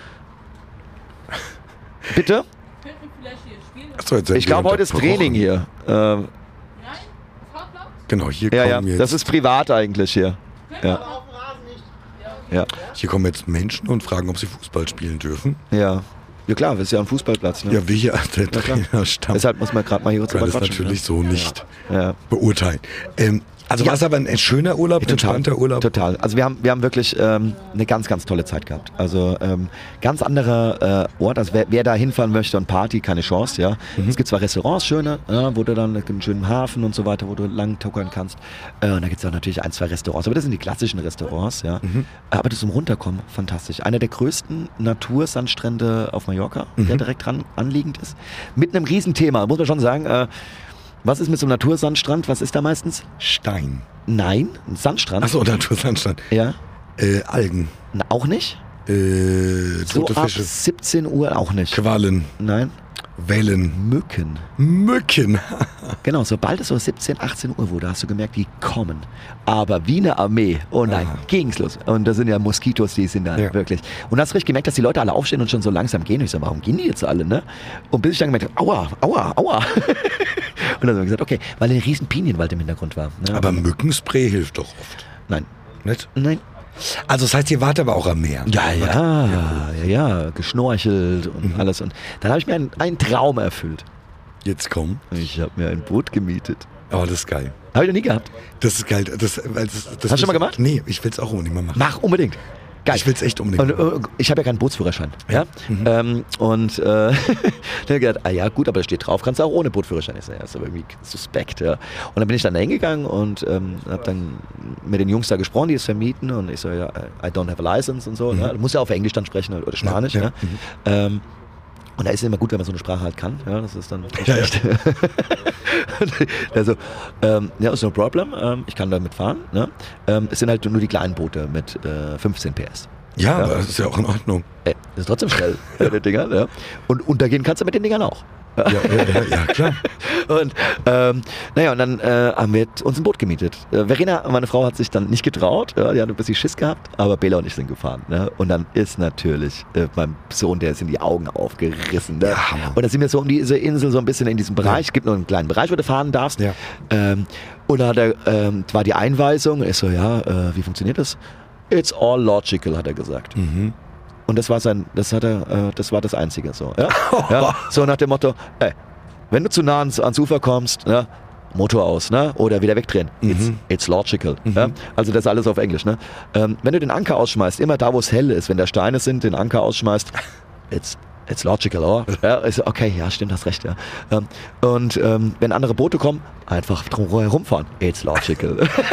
Bitte? Könnten wir vielleicht hier spielen? Achso, jetzt sind Ich wir glaube, heute ist unterbrochen. Training hier. Ähm, Nein? Fahrplatz? Genau, hier ja, ja, kommen jetzt, das ist privat eigentlich hier. Ja, Aber auf dem Rasen nicht. ja, hier kommen jetzt Menschen und fragen, ob sie Fußball spielen dürfen. ja. Ja klar, das ist ja ein Fußballplatz. Ne? Ja, wir hier der klar. Trainerstamm Deshalb muss man gerade mal hier können drüber das quatschen. natürlich so nicht ne? Ja. beurteilen. Ähm, also Ja. war es aber ein, ein schöner Urlaub, ein entspannter Urlaub? Total. Also wir haben, wir haben wirklich ähm, eine ganz, ganz tolle Zeit gehabt. Also ähm, ganz anderer äh, Ort. Also wer, wer da hinfahren möchte und Party, keine Chance. Ja. Mhm. Es gibt zwar Restaurants, schöne, ja, wo du dann einen schönen Hafen und so weiter, wo du lang tuckern kannst. Äh, und da gibt es auch natürlich ein, zwei Restaurants. Aber das sind die klassischen Restaurants. Ja. Mhm. Aber das zum Runterkommen, fantastisch. Einer der größten Natursandstrände auf Mallorca, Mhm. der direkt dran anliegend ist. Mit einem Riesenthema, muss man schon sagen. Äh, was ist mit so einem Natursandstrand? Was ist da meistens? Stein. Nein, ein Sandstrand. Achso, Natursandstrand. Ja. Äh, Algen. Na, auch nicht? Äh, So tote ab Fische. siebzehn Uhr auch nicht. Quallen. Nein, Wellen. Mücken. Mücken. Genau, sobald es so siebzehn, achtzehn Uhr wurde, hast du gemerkt, die kommen. Aber wie eine Armee. Oh nein, Aha. ging's los. Und das sind ja Moskitos, die sind da Ja. wirklich. Und du hast richtig gemerkt, dass die Leute alle aufstehen und schon so langsam gehen. Ich so, warum gehen die jetzt alle, ne? Und bis ich dann gemerkt habe, aua, aua, aua. Und dann haben wir gesagt, okay, weil ein riesen Pinienwald im Hintergrund war. Ne? Aber Mückenspray hilft doch oft. Nein, Nicht? nein. Also das heißt, ihr wart aber auch am Meer. Ja, ja, ja, ja, geschnorchelt und mhm. alles. Und dann habe ich mir einen, einen Traum erfüllt. Jetzt komm. Ich habe mir ein Boot gemietet. Oh, das ist geil. Habe ich noch nie gehabt. Das ist geil. Das, weil das, das Hast du schon mal gemacht? Nee, ich will es auch unbedingt mal machen. Mach unbedingt. Geil. Ich will es echt unbedingt und, machen. Ich habe ja keinen Bootsführerschein. Ja? Mhm. Ähm, und äh, dann habe ich gedacht, ah ja gut, aber da steht drauf, kannst du auch ohne Bootführerschein. Ich so, ja, ist aber irgendwie suspekt. Ja. Und dann bin ich dann da hingegangen und ähm, habe dann mit den Jungs da gesprochen, die es vermieten. Und ich so, ja, I don't have a license und so. Mhm. Ne? Du musst ja auf Englisch dann sprechen oder Spanisch. Ja, ja. Ne? Mhm. Ähm, Und da ist es immer gut, wenn man so eine Sprache halt kann. Ja, das ist dann nicht ja, schlecht. Ja. Also, ähm, ja, ist no problem. Ähm, ich kann damit fahren. Ne? Ähm, es sind halt nur die kleinen Boote mit äh, fünfzehn P S. Ja, ja, aber das ist ja auch in Ordnung. Ey, das ist trotzdem schnell, die Dinger. Ja. Und untergehen kannst du mit den Dingern auch. Ja, ja, ja, ja, klar. Und ähm, naja, und dann äh, haben wir uns ein Boot gemietet. Äh, Verena, meine Frau, hat sich dann nicht getraut, ja, die hat ein bisschen Schiss gehabt, aber Bela und ich sind gefahren. Ne? Und dann ist natürlich äh, meinem Sohn, der ist in die Augen aufgerissen. Ne? Ja, und dann sind wir so um diese Insel so ein bisschen in diesem Bereich. Es ja. gibt noch einen kleinen Bereich, wo du fahren darfst. Ja. Ähm, und da hat er, ähm, war die Einweisung, ich so, ja, äh, wie funktioniert das? It's all logical, hat er gesagt. Mhm. Und das war sein, das hat er, äh, das war das Einzige so. Ja? Ja? So nach dem Motto, ey, wenn du zu nah ans, ans Ufer kommst, ne, Motor aus, ne, oder wieder wegdrehen. Mhm. It's, it's logical. Mhm. Ja? Also das ist alles auf Englisch. Ne? Ähm, wenn du den Anker ausschmeißt, immer da, wo es hell ist, wenn da Steine sind, den Anker ausschmeißt, it's It's logical, oder? Ja, ist, okay, ja, stimmt, hast recht. Ja. Ähm, und ähm, wenn andere Boote kommen, einfach drum herumfahren. It's logical.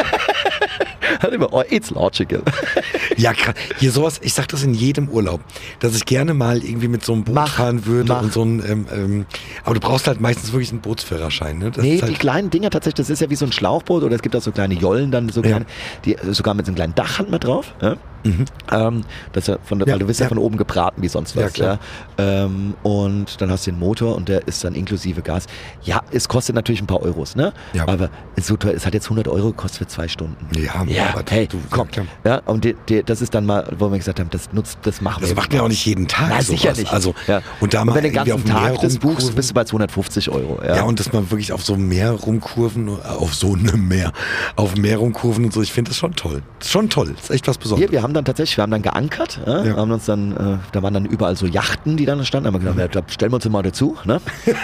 Hat immer, oh, it's logical. Ja, krass. Hier sowas, ich sag das in jedem Urlaub, dass ich gerne mal irgendwie mit so einem Boot mach, fahren würde mach. und so ein, ähm, ähm, aber du brauchst halt meistens wirklich einen Bootsführerschein, ne? Das nee, ist halt die kleinen Dinger tatsächlich, das ist ja wie so ein Schlauchboot oder es gibt auch so kleine Jollen dann, so kleine, ja. die sogar mit so einem kleinen Dach hat man drauf. Ja? Mhm. Ähm, das ja von, ja, weil du wirst ja, ja von oben gebraten wie sonst was. Ja, klar. Ja? Ähm, und dann hast du den Motor und der ist dann inklusive Gas. Ja, es kostet natürlich ein paar Euros, ne? Ja. Aber es, so teuer, es hat jetzt hundert Euro gekostet für zwei Stunden. Ja, ja aber hey, du, komm. Ja, ja, und die, die, das ist dann mal, wo wir gesagt haben, das nutzt, das machen wir. Das macht man ja auch nicht jeden Tag. Nein, sowas. sicher nicht. Also, ja. Und da und mal wenn du den ganzen auf dem Tag Meer das buchst, rumkurven- bist du bei zweihundertfünfzig Euro. Ja, Ja, und dass man wirklich auf so einem Meer rumkurven, auf so einem Meer, auf dem Meer rumkurven und so, ich finde das schon toll. Das ist schon toll, das ist echt was Besonderes. Hier, wir haben dann tatsächlich, wir haben dann geankert, ja, Ja. haben uns dann, äh, da waren dann überall so Yachten, die dann standen, haben wir gedacht, ja, da stellen wir uns mal dazu, ne?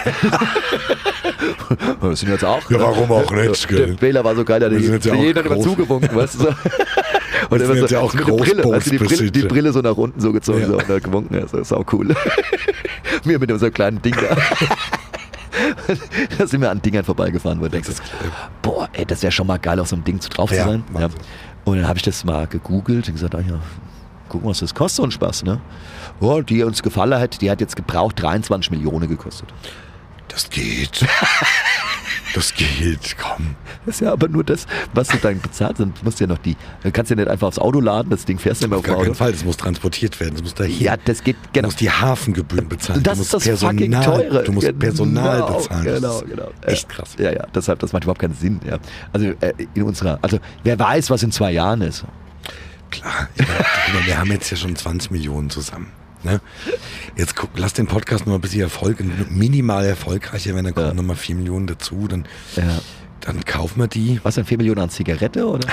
Das sind jetzt auch. Ja, warum auch nicht, Der gell? Bela war so geil, der hat Wir sind jetzt ja auch jeder immer groß. zugewunken, weißt du so. Und Wir er war sind so, ja auch mit der Brille, weißt du, die, Brille, die Großbootsbesitzer. Brille so nach unten so gezogen Ja. so, und er hat gewunken, ja, so, ist auch cool. Wir mit so einem kleinen Ding da. Da sind wir an Dingern vorbeigefahren, wo du denkst, boah, ey, das wäre schon mal geil, auf so einem Ding zu drauf Ja, zu sein. Ja. Wahnsinn. Und dann habe ich das mal gegoogelt und gesagt, ah ja, gucken, was das kostet, so ein Spaß, ne? Oh, die uns gefallen hat, die hat jetzt gebraucht dreiundzwanzig Millionen gekostet. Das geht. Das geht, komm. Das ist ja aber nur das, was du dann bezahlt hast. Du musst ja noch die, du kannst ja nicht einfach aufs Auto laden, das Ding fährst du immer Auf auf gar Auto. keinen Fall, das muss transportiert werden, das muss dahin. Ja, das geht, Du genau. musst die Hafengebühren bezahlen. Das du ist musst das fucking teure. Du musst Genau, Personal bezahlen. Das Genau, ist genau. Echt krass. Ja, ja, deshalb, das macht überhaupt keinen Sinn. Ja. Also äh, in unserer, also wer weiß, was in zwei Jahren ist. Klar, ich meine, guck mal, wir haben jetzt ja schon zwanzig Millionen zusammen. Ne? Jetzt guck, lass den Podcast noch mal ein bisschen Erfolg, minimal erfolgreicher, wenn dann kommen Ja. noch mal vier Millionen dazu, dann, Ja. dann kaufen wir die. Was denn, vier Millionen an Zigarette, oder?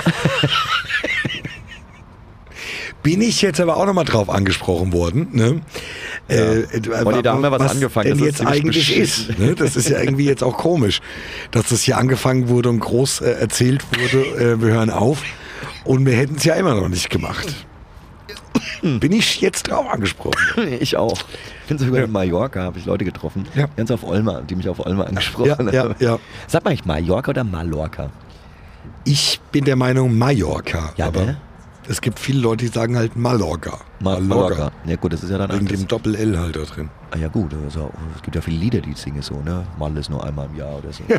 Bin ich jetzt aber auch noch mal drauf angesprochen worden. Ne? Ja. Äh, Und da haben wir was angefangen, denn das ist jetzt ziemlich eigentlich beschissen. ist. Ne? Das ist ja irgendwie jetzt auch komisch, dass das hier angefangen wurde und groß äh, erzählt wurde, äh, wir hören auf und wir hätten es ja immer noch nicht gemacht. Bin ich jetzt drauf angesprochen? Ich auch. Ich bin sogar Ja. in Mallorca, habe ich Leute getroffen, Ja. ganz auf Olma, die mich auf Olma angesprochen Ja, haben. ja, ja. Sagt man eigentlich Mallorca oder Mallorca? Ich bin der Meinung Mallorca, Ja, aber ne? es gibt viele Leute, die sagen halt Mallorca. Ma Mallorca. Ja gut, das ist ja dann Wegen das- dem Doppel-L halt da drin. Ah ja gut, also, es gibt ja viele Lieder, die singen so, ne? Mal ist nur einmal im Jahr oder so. Ja.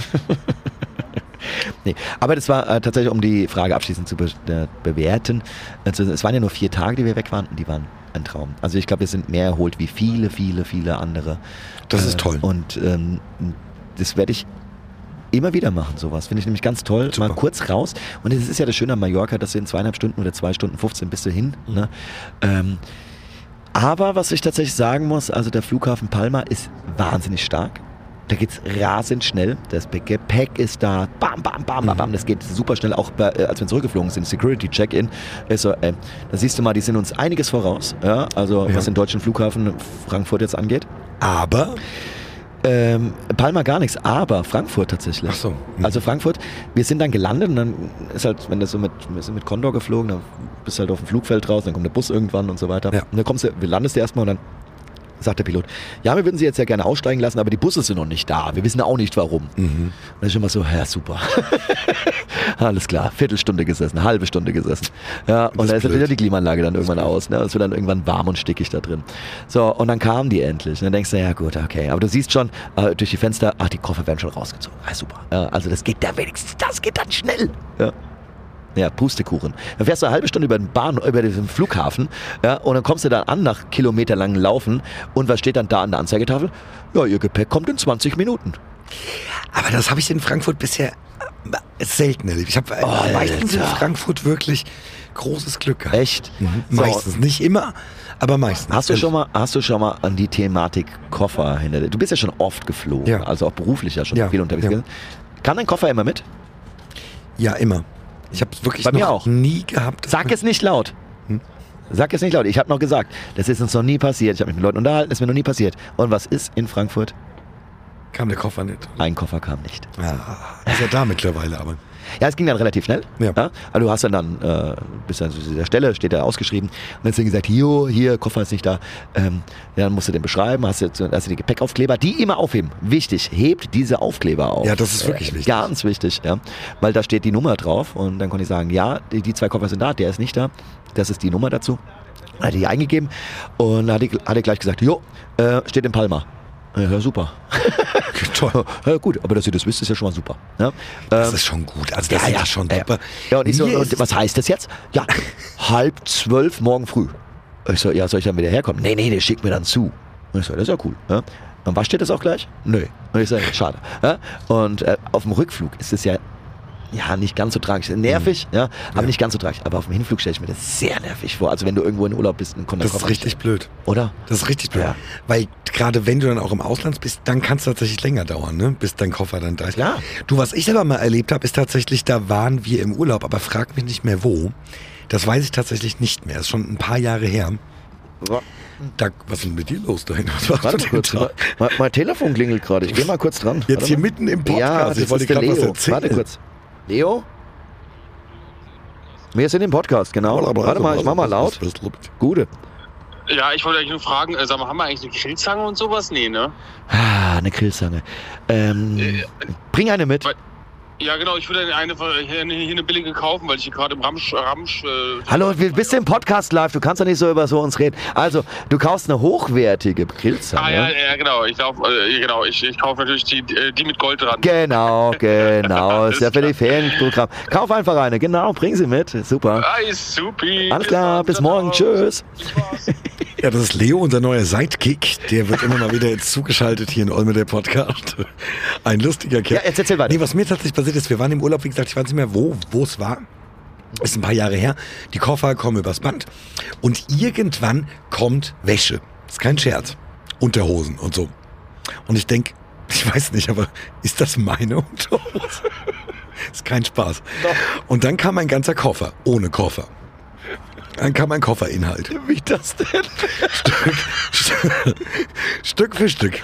Nee, aber das war äh, tatsächlich, um die Frage abschließend zu be äh, bewerten. Also, es waren ja nur vier Tage, die wir weg waren und die waren ein Traum. Also ich glaube, wir sind mehr erholt wie viele, viele, viele andere. Das ist toll. Und ähm, das werde ich immer wieder machen, sowas. Finde ich nämlich ganz toll. Super. Mal kurz raus. Und es ist ja das Schöne an Mallorca, dass du in zweieinhalb Stunden oder zwei Stunden fünfzehn bist du hin. Mhm. Ne? Ähm, aber was ich tatsächlich sagen muss, also der Flughafen Palma ist wahnsinnig stark. Da geht's rasend schnell. Das Gepäck ist da. Bam, bam, bam, bam, bam. Das geht super schnell. Auch bei, als wir zurückgeflogen sind, Security Check-in. Ist so, äh, da siehst du mal, die sind uns einiges voraus. Ja, also Ja. was den deutschen Flughafen Frankfurt jetzt angeht. Aber, Ähm, Palma gar nichts, aber Frankfurt tatsächlich. Ach so. Mhm. Also Frankfurt, wir sind dann gelandet und dann ist halt, wenn du so mit, wir sind mit Condor geflogen, dann bist du halt auf dem Flugfeld raus, dann kommt der Bus irgendwann und so weiter. Ja. Und dann kommst du, wir landest du erstmal und dann sagt der Pilot, ja, wir würden Sie jetzt ja gerne aussteigen lassen, aber die Busse sind noch nicht da. Wir wissen auch nicht warum. Mhm. Und dann ist immer so, ja, super. Alles klar, Viertelstunde gesessen, halbe Stunde gesessen. Ja, und ist dann ist blöd. wieder die Klimaanlage dann irgendwann aus. Ne? Es wird dann irgendwann warm und stickig da drin. So, und dann kamen die endlich. Und dann denkst du, ja gut, okay. Aber du siehst schon äh, durch die Fenster, ach, die Koffer werden schon rausgezogen. Ah, super. Ja, also das geht da wenigstens, das geht dann schnell. Ja. Ja, Pustekuchen. Dann fährst du eine halbe Stunde über den Bahn, über den Flughafen, ja, und dann kommst du dann an nach kilometerlangen Laufen und was steht dann da an der Anzeigetafel? Ja, ihr Gepäck kommt in zwanzig Minuten. aber das habe ich in Frankfurt bisher äh, selten erlebt. Ich habe äh, Oh, meistens in Alter. Frankfurt wirklich großes Glück gehabt. Echt? Mhm. So, Meistens, nicht immer, aber meistens. Hast du schon mal, hast du schon mal an die Thematik Koffer hinter dir? Du bist ja schon oft geflogen, Ja. also auch beruflich ja schon Ja, viel unterwegs ja. gewesen. Kann dein Koffer immer mit? Ja, immer. Ich habe es wirklich Bei mir noch auch. nie gehabt. Sag es nicht laut. Hm? Sag es nicht laut. Ich habe noch gesagt, das ist uns noch nie passiert. Ich habe mich mit Leuten unterhalten, das ist mir noch nie passiert. Und was ist in Frankfurt? Kam der Koffer nicht. Ein Koffer kam nicht. Ja, ist ja da mittlerweile, aber. Ja, es ging dann relativ schnell. Ja. Also du hast dann, dann äh, bis dann zu dieser Stelle, steht da ausgeschrieben. Und dann hast du gesagt, jo, hier, Koffer ist nicht da. Ähm, ja, dann musst du den beschreiben, hast du, hast du die Gepäckaufkleber, die immer aufheben. Wichtig, hebt diese Aufkleber auf. Ja, das ist wirklich wichtig. Ganz wichtig, ja. Weil da steht die Nummer drauf und dann konnte ich sagen, ja, die, die zwei Koffer sind da, der ist nicht da. Das ist die Nummer dazu. Dann hat die eingegeben und dann hat die, hat die gleich gesagt, jo, äh, steht in Palma. Ja, ja, super. Toll. Ja, gut, aber dass ihr das wisst, ist ja schon mal super. Ja, Das ähm, ist schon gut. Also das ja, ist ja, schon ja, super. Ja, und ich so, Mir und ist- was heißt das jetzt? Ja, halb zwölf morgen früh. Ich so, ja, soll ich dann wieder herkommen? Nee, nee, der schickt mir dann zu. Und ich so, das ist ja cool. Ja. Und was steht das auch gleich? Nö. Und ich sage, schade. Ja. Und äh, auf dem Rückflug ist es ja, ja nicht ganz so tragisch. Nervig, ja, aber Ja. nicht ganz so tragisch. Aber auf dem Hinflug stelle ich mir das sehr nervig vor. Also wenn du irgendwo in Urlaub bist, ein Das ist richtig blöd. Oder? Das ist richtig blöd. Ja. Weil gerade wenn du dann auch im Ausland bist, dann kann es tatsächlich länger dauern, ne? Bis dein Koffer dann da ist. Ja. Du, was ich selber mal erlebt habe, ist tatsächlich, da waren wir im Urlaub, aber frag mich nicht mehr wo. Das weiß ich tatsächlich nicht mehr. Das ist schon ein paar Jahre her. Da, was ist denn mit dir los dahin? Was machst Warte du denn kurz. da? Mein, mein Telefon klingelt gerade. Ich gehe mal kurz dran. Jetzt Warte hier mal. mitten im Podcast. Ja, das ich wollte ist der gerade was Leo. erzählen. Warte kurz. Leo? Wir sind im Podcast, genau. Warte mal, ich mach mal laut. Gute. Ja, ich wollte eigentlich nur fragen, äh, sag mal, haben wir eigentlich eine Grillzange und sowas? Nee, ne? Ah, eine Grillzange. Ähm, Äh, bring eine mit. weil- Ja, genau, ich würde eine, hier, hier eine billige kaufen, weil ich hier gerade im Ramsch... Ramsch äh, Hallo, wir bist im Podcast live. Du kannst doch nicht so über so uns reden. Also, du kaufst eine hochwertige Grillzange. Ah, ja, ja, genau. Ich, glaub, äh, genau, ich, ich kaufe natürlich die, äh, die mit Gold dran. Genau, genau. Ist ja für die Alles Ferienprogramm. Kauf einfach eine. Genau, bring sie mit. Super. Ei, supi. Alles klar, dann. bis morgen. Ciao. Tschüss. Spaß. Ja, das ist Leo, unser neuer Sidekick. Der wird immer mal wieder jetzt zugeschaltet hier in Olme, der Podcast. Ein lustiger Kerl. Ja, jetzt erzähl weiter. Nee, was mir tatsächlich passiert ist, wir waren im Urlaub, wie gesagt, ich weiß nicht mehr, wo wo es war. Ist ein paar Jahre her. Die Koffer kommen übers Band. Und irgendwann kommt Wäsche. Ist kein Scherz. Unterhosen und so. Und ich denk, ich weiß nicht, aber ist das meine Unterhose? Ist kein Spaß. Und dann kam ein ganzer Koffer, ohne Koffer. Dann kam ein Kofferinhalt. Wie das denn? Stück, Stück, Stück für Stück.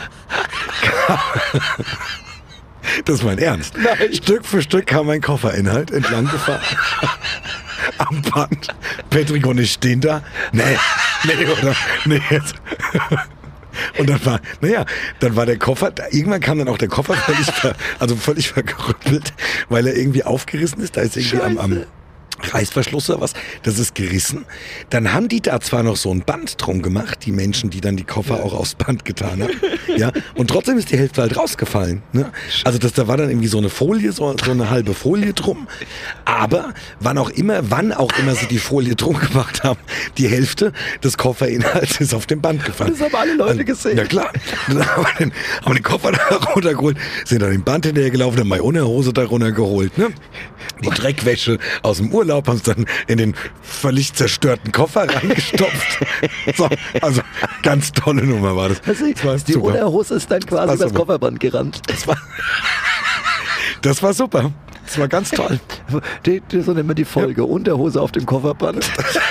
Das ist mein Ernst. Nein. Stück für Stück kam mein Kofferinhalt entlang gefahren. Am Band. Patrick und ich stehen da. Nee, nee, oder? Nee, jetzt. Und dann war, naja, dann war der Koffer, da, irgendwann kam dann auch der Koffer völlig, ver, also völlig verkrüppelt, weil er irgendwie aufgerissen ist. Da ist irgendwie am, am Reißverschluss oder was, das ist gerissen. Dann haben die da zwar noch so ein Band drum gemacht, die Menschen, die dann die Koffer auch aufs Band getan haben. Ja, und trotzdem ist die Hälfte halt rausgefallen. Ne? Also das, da war dann irgendwie so eine Folie, so, so eine halbe Folie drum. Aber wann auch immer, wann auch immer sie die Folie drum gemacht haben, die Hälfte des Kofferinhalts ist auf dem Band gefallen. Das haben alle Leute gesehen. Ja klar. Dann haben wir den, haben wir den Koffer da runtergeholt, sind dann den Band hinterher gelaufen, haben meine Unterhose da runtergeholt. Ne? Die Dreckwäsche aus dem Urlaub Urlaub, haben es dann in den völlig zerstörten Koffer reingestopft. So, also ganz tolle Nummer war das. Also, das war die super. Unterhose ist dann quasi war übers super. Kofferband gerannt. Das war, das war super. Das war ganz toll. Die, die, so nennen wir die Folge. Unterhose auf dem Kofferband.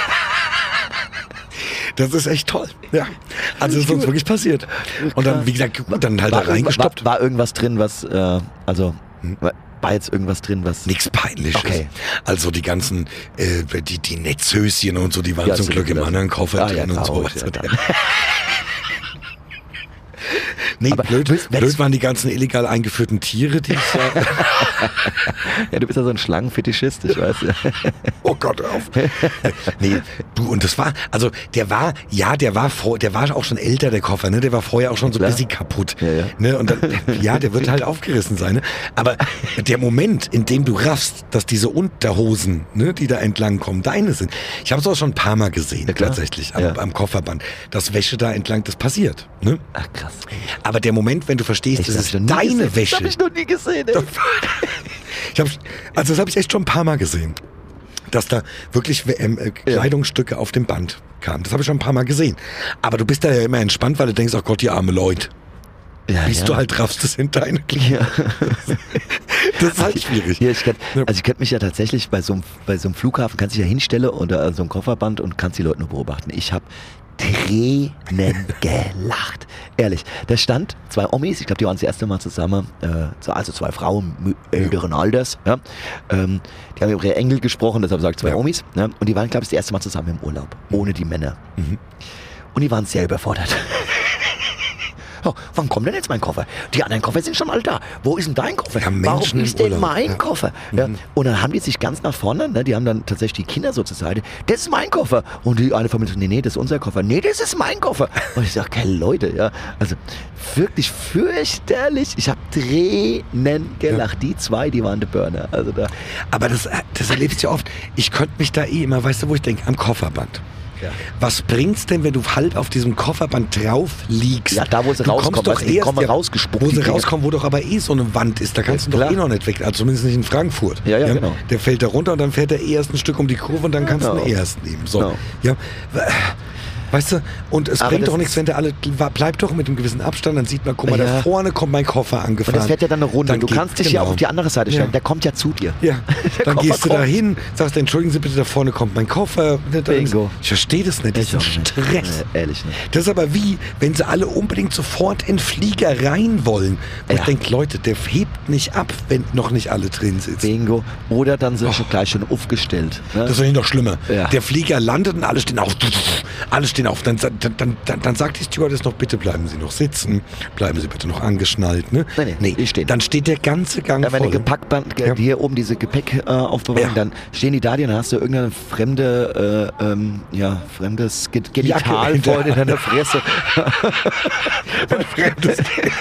Das ist echt toll. Ja. Also das ist uns wirklich passiert. Und dann, wie gesagt, gut, dann halt war, da reingestoppt. War, war irgendwas drin, was, äh, also, hm? war jetzt irgendwas drin, was... Nichts Peinliches. Okay. Also die ganzen, äh, die, die Netzhöschen und so, die waren Ja, zum so Glück im das- anderen Koffer Ah, drin ja, und so. traurig, Also, ja, dann. nee, Aber blöd, willst- blöd waren die ganzen illegal eingeführten Tiere, die ich ja, Ja, du bist ja so ein Schlangenfetischist, ich weiß. oh Gott, hör auf. Nee, du, und das war, also der war, ja, der war vor, der war auch schon älter, der Koffer, ne? Der war vorher auch schon so ein Klar. bisschen kaputt. Ja, ja. Ne? Und dann, ja, der wird halt aufgerissen sein. Ne? Aber der Moment, in dem du raffst, dass diese Unterhosen, ne, die da entlang kommen, deine sind. Ich habe es auch schon ein paar Mal gesehen, Ja, klar. tatsächlich, am, Ja. am Kofferband. Dass Wäsche da entlang, das passiert. Ne? Ach, krass. Aber der Moment, wenn du verstehst, das hab ist ich noch nie deine gesehen. Das Wäsche. hab ich noch nie gesehen, ey. Ich hab, also das habe ich echt schon ein paar Mal gesehen, dass da wirklich ähm, äh, Kleidungsstücke auf dem Band kamen. Das habe ich schon ein paar Mal gesehen. Aber du bist da ja immer entspannt, weil du denkst, oh Gott, die arme Leute. Ja, Bis ja. du halt raffst, das sind deine Kleider. Ja. Das ist halt schwierig. Ja, ich könnt, Ja. also ich könnte mich ja tatsächlich bei so einem, bei so einem Flughafen, kannst dich ja hinstellen oder so ein Kofferband und kannst die Leute nur beobachten. Ich habe Tränen gelacht. Ehrlich. Da stand zwei Omis, ich glaube, die waren das erste Mal zusammen, äh, so- also zwei Frauen mü- älteren Alters. Ja. Ähm, die haben über Englisch gesprochen, deshalb sage ich zwei Ja. Omis. Ja. Und die waren, glaube ich, das erste Mal zusammen im Urlaub, ohne die Männer. Und die waren sehr überfordert. Oh, wann kommt denn jetzt mein Koffer? Die anderen Koffer sind schon all da. Wo ist denn dein Koffer? Ja, Warum Menschen im ist denn Urlaub, mein ja. Koffer? Ja. Und dann haben die sich ganz nach vorne, ne, die haben dann tatsächlich die Kinder so zur Seite, das ist mein Koffer. Und die eine Familie so, nee, nee, das ist unser Koffer. Nee, das ist mein Koffer. Und ich sage, okay, Leute, ja, also wirklich fürchterlich. Ich habe Tränen gelacht. Die zwei, die waren der Burner. Also da, Aber das, das erlebst du ja oft. Ich könnte mich da eh immer, weißt du, wo ich denke, am Kofferband. Ja. Was bringt's denn, wenn du halb auf diesem Kofferband drauf liegst? Ja, da, wo sie Du rauskommen, kommst doch weißt du, die erst, kommen ja, rausgespuckt, Wo die sie Dinger. rauskommen, wo doch aber eh so eine Wand ist. Da kannst Ja, du doch klar. eh noch nicht weg. Also zumindest nicht in Frankfurt. Ja, ja, genau. Der fällt da runter und dann fährt er eh erst ein Stück um die Kurve und dann kannst Genau. du ihn erst nehmen. So. Genau. Ja. Weißt du, und es Aber bringt das doch nichts, ist- wenn der alle, bleib doch mit einem gewissen Abstand, dann sieht man, guck mal, Ja. da vorne kommt mein Koffer und angefahren. das fährt ja dann eine Runde. Dann Du geht- kannst dich ja genau. auf die andere Seite stellen. Ja. Der kommt ja zu dir. Ja, Der dann Koffer gehst du da kommt. hin, sagst, entschuldigen Sie bitte, da vorne kommt mein Koffer. Bingo. Ich verstehe das nicht, das ist ein auch nicht. Stress. Äh, ehrlich nicht. Das ist aber wie, wenn sie alle unbedingt sofort in den Flieger rein wollen. Wo Ja. ich denke, Leute, der hebt nicht ab, wenn noch nicht alle drin sitzen. Bingo. Oder dann sind schon gleich schon aufgestellt. Ne? Das ist doch noch schlimmer. Ja. Der Flieger landet und alle stehen auf. Alle stehen auf. Dann, dann, dann, dann, dann sagt die Stewardess noch, bitte bleiben Sie noch sitzen. Bleiben Sie bitte noch angeschnallt. Ne? Nee, nee, die stehen. Dann steht der ganze Gang Ja, wenn voll. die Gepäckband, Ja. die hier oben diese Gepäckaufbewahrung, Ja. dann stehen die da, dann hast du irgendeine fremde, äh, ähm, ja, fremdes Ge- Genital Jacke vorne in deiner Fresse. Ein fremdes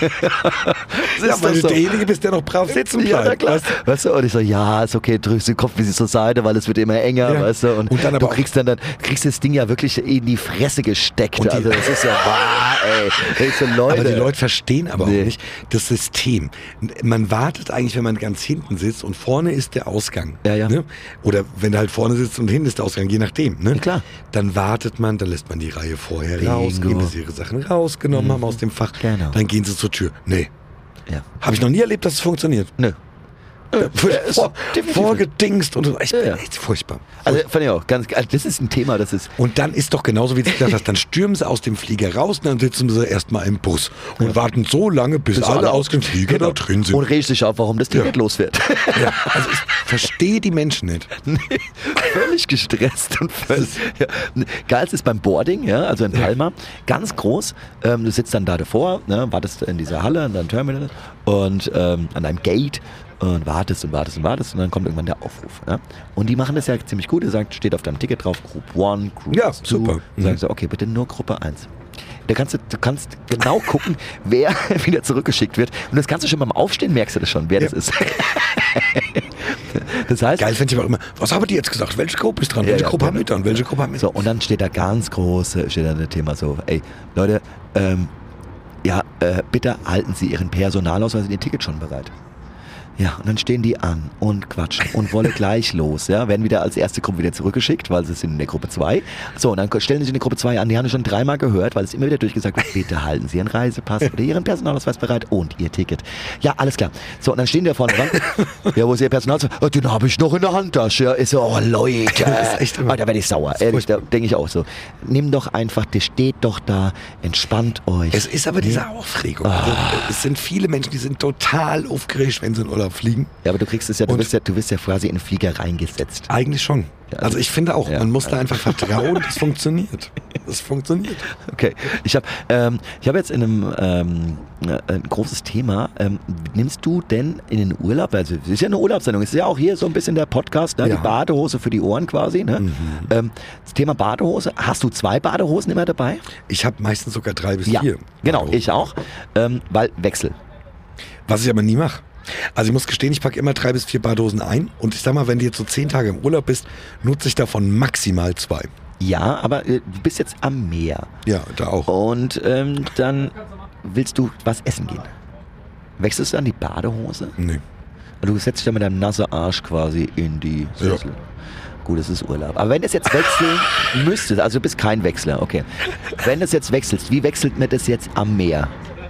Das Ja, ist weil doch du so. derjenige bist, der noch brav sitzen Ja, bleibt. na klar. weißt du? Weißt du, und ich so, ja, ist okay, drückst den Kopf ein bisschen zur Seite, weil es wird immer enger, Ja. weißt du, und, Und dann du aber kriegst dann, dann, kriegst das Ding ja wirklich in die Fresse gesteckt, Und die- also das ist ja wahr, ey. Ich so, Leute. Aber die Leute verstehen aber Nee. auch nicht das System. Man wartet eigentlich, wenn man ganz hinten sitzt und vorne ist der Ausgang. Ja, ja. Ne? Oder wenn du halt vorne sitzt und hinten ist der Ausgang, je nachdem. Ne? Ja, klar. Dann wartet man, dann lässt man die Reihe vorher Bingo. rausgehen, bis sie ihre Sachen rausgenommen haben aus dem Fach. Genau. Dann gehen sie zur Tür. Nee. Ja. Habe ich noch nie erlebt, dass es funktioniert. Nö. ist Vor, definitiv vorgedingst und so. Ich bin Ja, ja. echt furchtbar. Also fand ich auch ganz, also das ist ein Thema, das ist, Und dann ist doch genauso, wie du gesagt hast, dann stürmen sie aus dem Flieger raus und dann sitzen sie erstmal im Bus und warten so lange, bis, alle aus dem Flieger da drin sind. und regt sich auf, warum das Ticket los wird. Ja, also ich verstehe die Menschen nicht. Völlig gestresst und völlig. Ja. Geilste ist beim Boarding, ja, also in Palma, ganz groß. Ähm, du sitzt dann da davor, ne, wartest in dieser Halle, in deinem Terminal und ähm, an deinem Gate und wartest und wartest und wartest und dann kommt irgendwann der Aufruf. Ja? Und die machen das ja ziemlich gut. Er sagt, steht auf deinem Ticket drauf, Group One, Group Ja, Two. super. Und Mhm. sagen so, okay, bitte nur Gruppe eins. Da kannst du, du kannst genau gucken, wer wieder zurückgeschickt wird. Und das kannst du schon beim Aufstehen, merkst du das schon, wer Ja. das ist. Das heißt, Geil fände ich aber auch immer, was haben die jetzt gesagt? Welche Gruppe ist dran? Ja, Welche ja, Gruppe haben genau. wir dran? Welche Gruppe haben wir so, und dann steht da ganz groß, äh, steht da ein Thema so, ey, Leute, ähm, ja, äh, bitte halten Sie Ihren Personalausweis und Ihr Ticket schon bereit. Ja, und dann stehen die an und quatschen und wollen gleich los. Ja, werden wieder als erste Gruppe wieder zurückgeschickt, weil sie sind in der Gruppe zwei. So, und dann stellen sie sich in die Gruppe zwei an. Die haben schon dreimal gehört, weil es immer wieder durchgesagt wird, bitte halten Sie Ihren Reisepass oder Ihren Personalausweis bereit und Ihr Ticket. Ja, alles klar. So, und dann stehen die da vorne dran. Ja, wo ist Ihr Personalausweis? Oh, den habe ich noch in der Handtasche. Ja, ist so, oh Leute. Das ist echt immer- Oh, da werde ich sauer. Ehrlich, da denke ich auch so. Nimm doch einfach, der steht doch da, entspannt euch. Es ist aber diese Aufregung. Also, es sind viele Menschen, die sind total aufgeregt, wenn sie in Urlaub fliegen. Ja, aber du kriegst es ja, du Und- wirst ja, du wirst ja quasi in den Flieger reingesetzt. Eigentlich schon. Ja, Also ich finde auch, ja. man muss da einfach vertrauen, das funktioniert. Das funktioniert. Okay, ich habe ähm, ich hab jetzt in einem ähm, äh, ein großes Thema. Ähm, nimmst du denn in den Urlaub, also es ist ja eine Urlaubssendung, es ist ja auch hier so ein bisschen der Podcast, ne? Ja. Die Badehose für die Ohren quasi. Ne? Mhm. Ähm, das Thema Badehose, hast du zwei Badehosen immer dabei? Ich habe meistens sogar drei bis Ja, vier. genau, Badehosen. ich auch, ähm, weil Wechsel. Was ich aber nie mache. Also ich muss gestehen, ich packe immer drei bis vier Badehosen ein. Und ich sag mal, wenn du jetzt so zehn Tage im Urlaub bist, nutze ich davon maximal zwei. Ja, aber äh, du bist jetzt am Meer Ja, da auch. und ähm, dann willst du was essen gehen. Wechselst du dann die Badehose? Nee. Du setzt dich ja mit deinem nassen Arsch quasi in die Sessel. Gut, es ist Urlaub. Aber wenn du es jetzt wechseln müsstest, also du bist kein Wechsler, okay. Wenn du es jetzt wechselst, wie wechselt man das jetzt am Meer?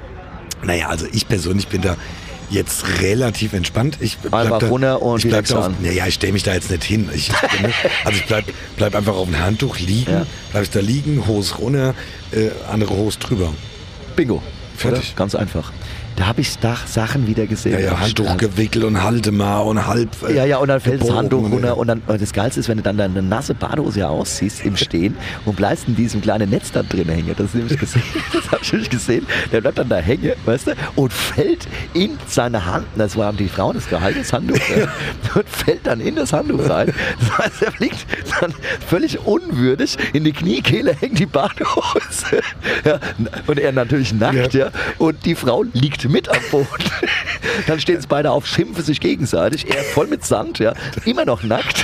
Naja, also ich persönlich bin da jetzt relativ entspannt. Ich bleib Einfach da, runter und ich wieder bleib da auf, an. Naja, ich stelle mich da jetzt nicht hin. Ich, also ich bleib, bleib einfach auf dem Handtuch liegen, Ja. bleib ich da liegen, Hose runter, äh, andere Hose drüber. Bingo. Fertig. Oder? Ganz einfach. Da habe ich da Sachen wieder gesehen. Ja, ja, am Handtuch Strand. gewickelt und halte mal und halb. äh, Ja, ja, und dann fällt das gebogen Handtuch und, runter äh, und dann, und das Geilste ist, wenn du dann deine nasse Badehose ausziehst im Stehen und bleibst in diesem kleinen Netz da drin hängen. Das, ist nämlich gesehen, das habe ich nämlich gesehen. Der bleibt dann da hängen, weißt du, und fällt in seine Hand. Das waren die Frauen, das Gehalt des Handtuchs. Ja. Und fällt dann in das Handtuch rein. Das heißt, er fliegt dann völlig unwürdig in die Kniekehle, hängt die Badehose. Ja, und er natürlich nackt, ja. Und die Frau liegt mit am Boden. Dann stehen sie beide auf, schimpfen sich gegenseitig. Er voll mit Sand, ja. Immer noch nackt.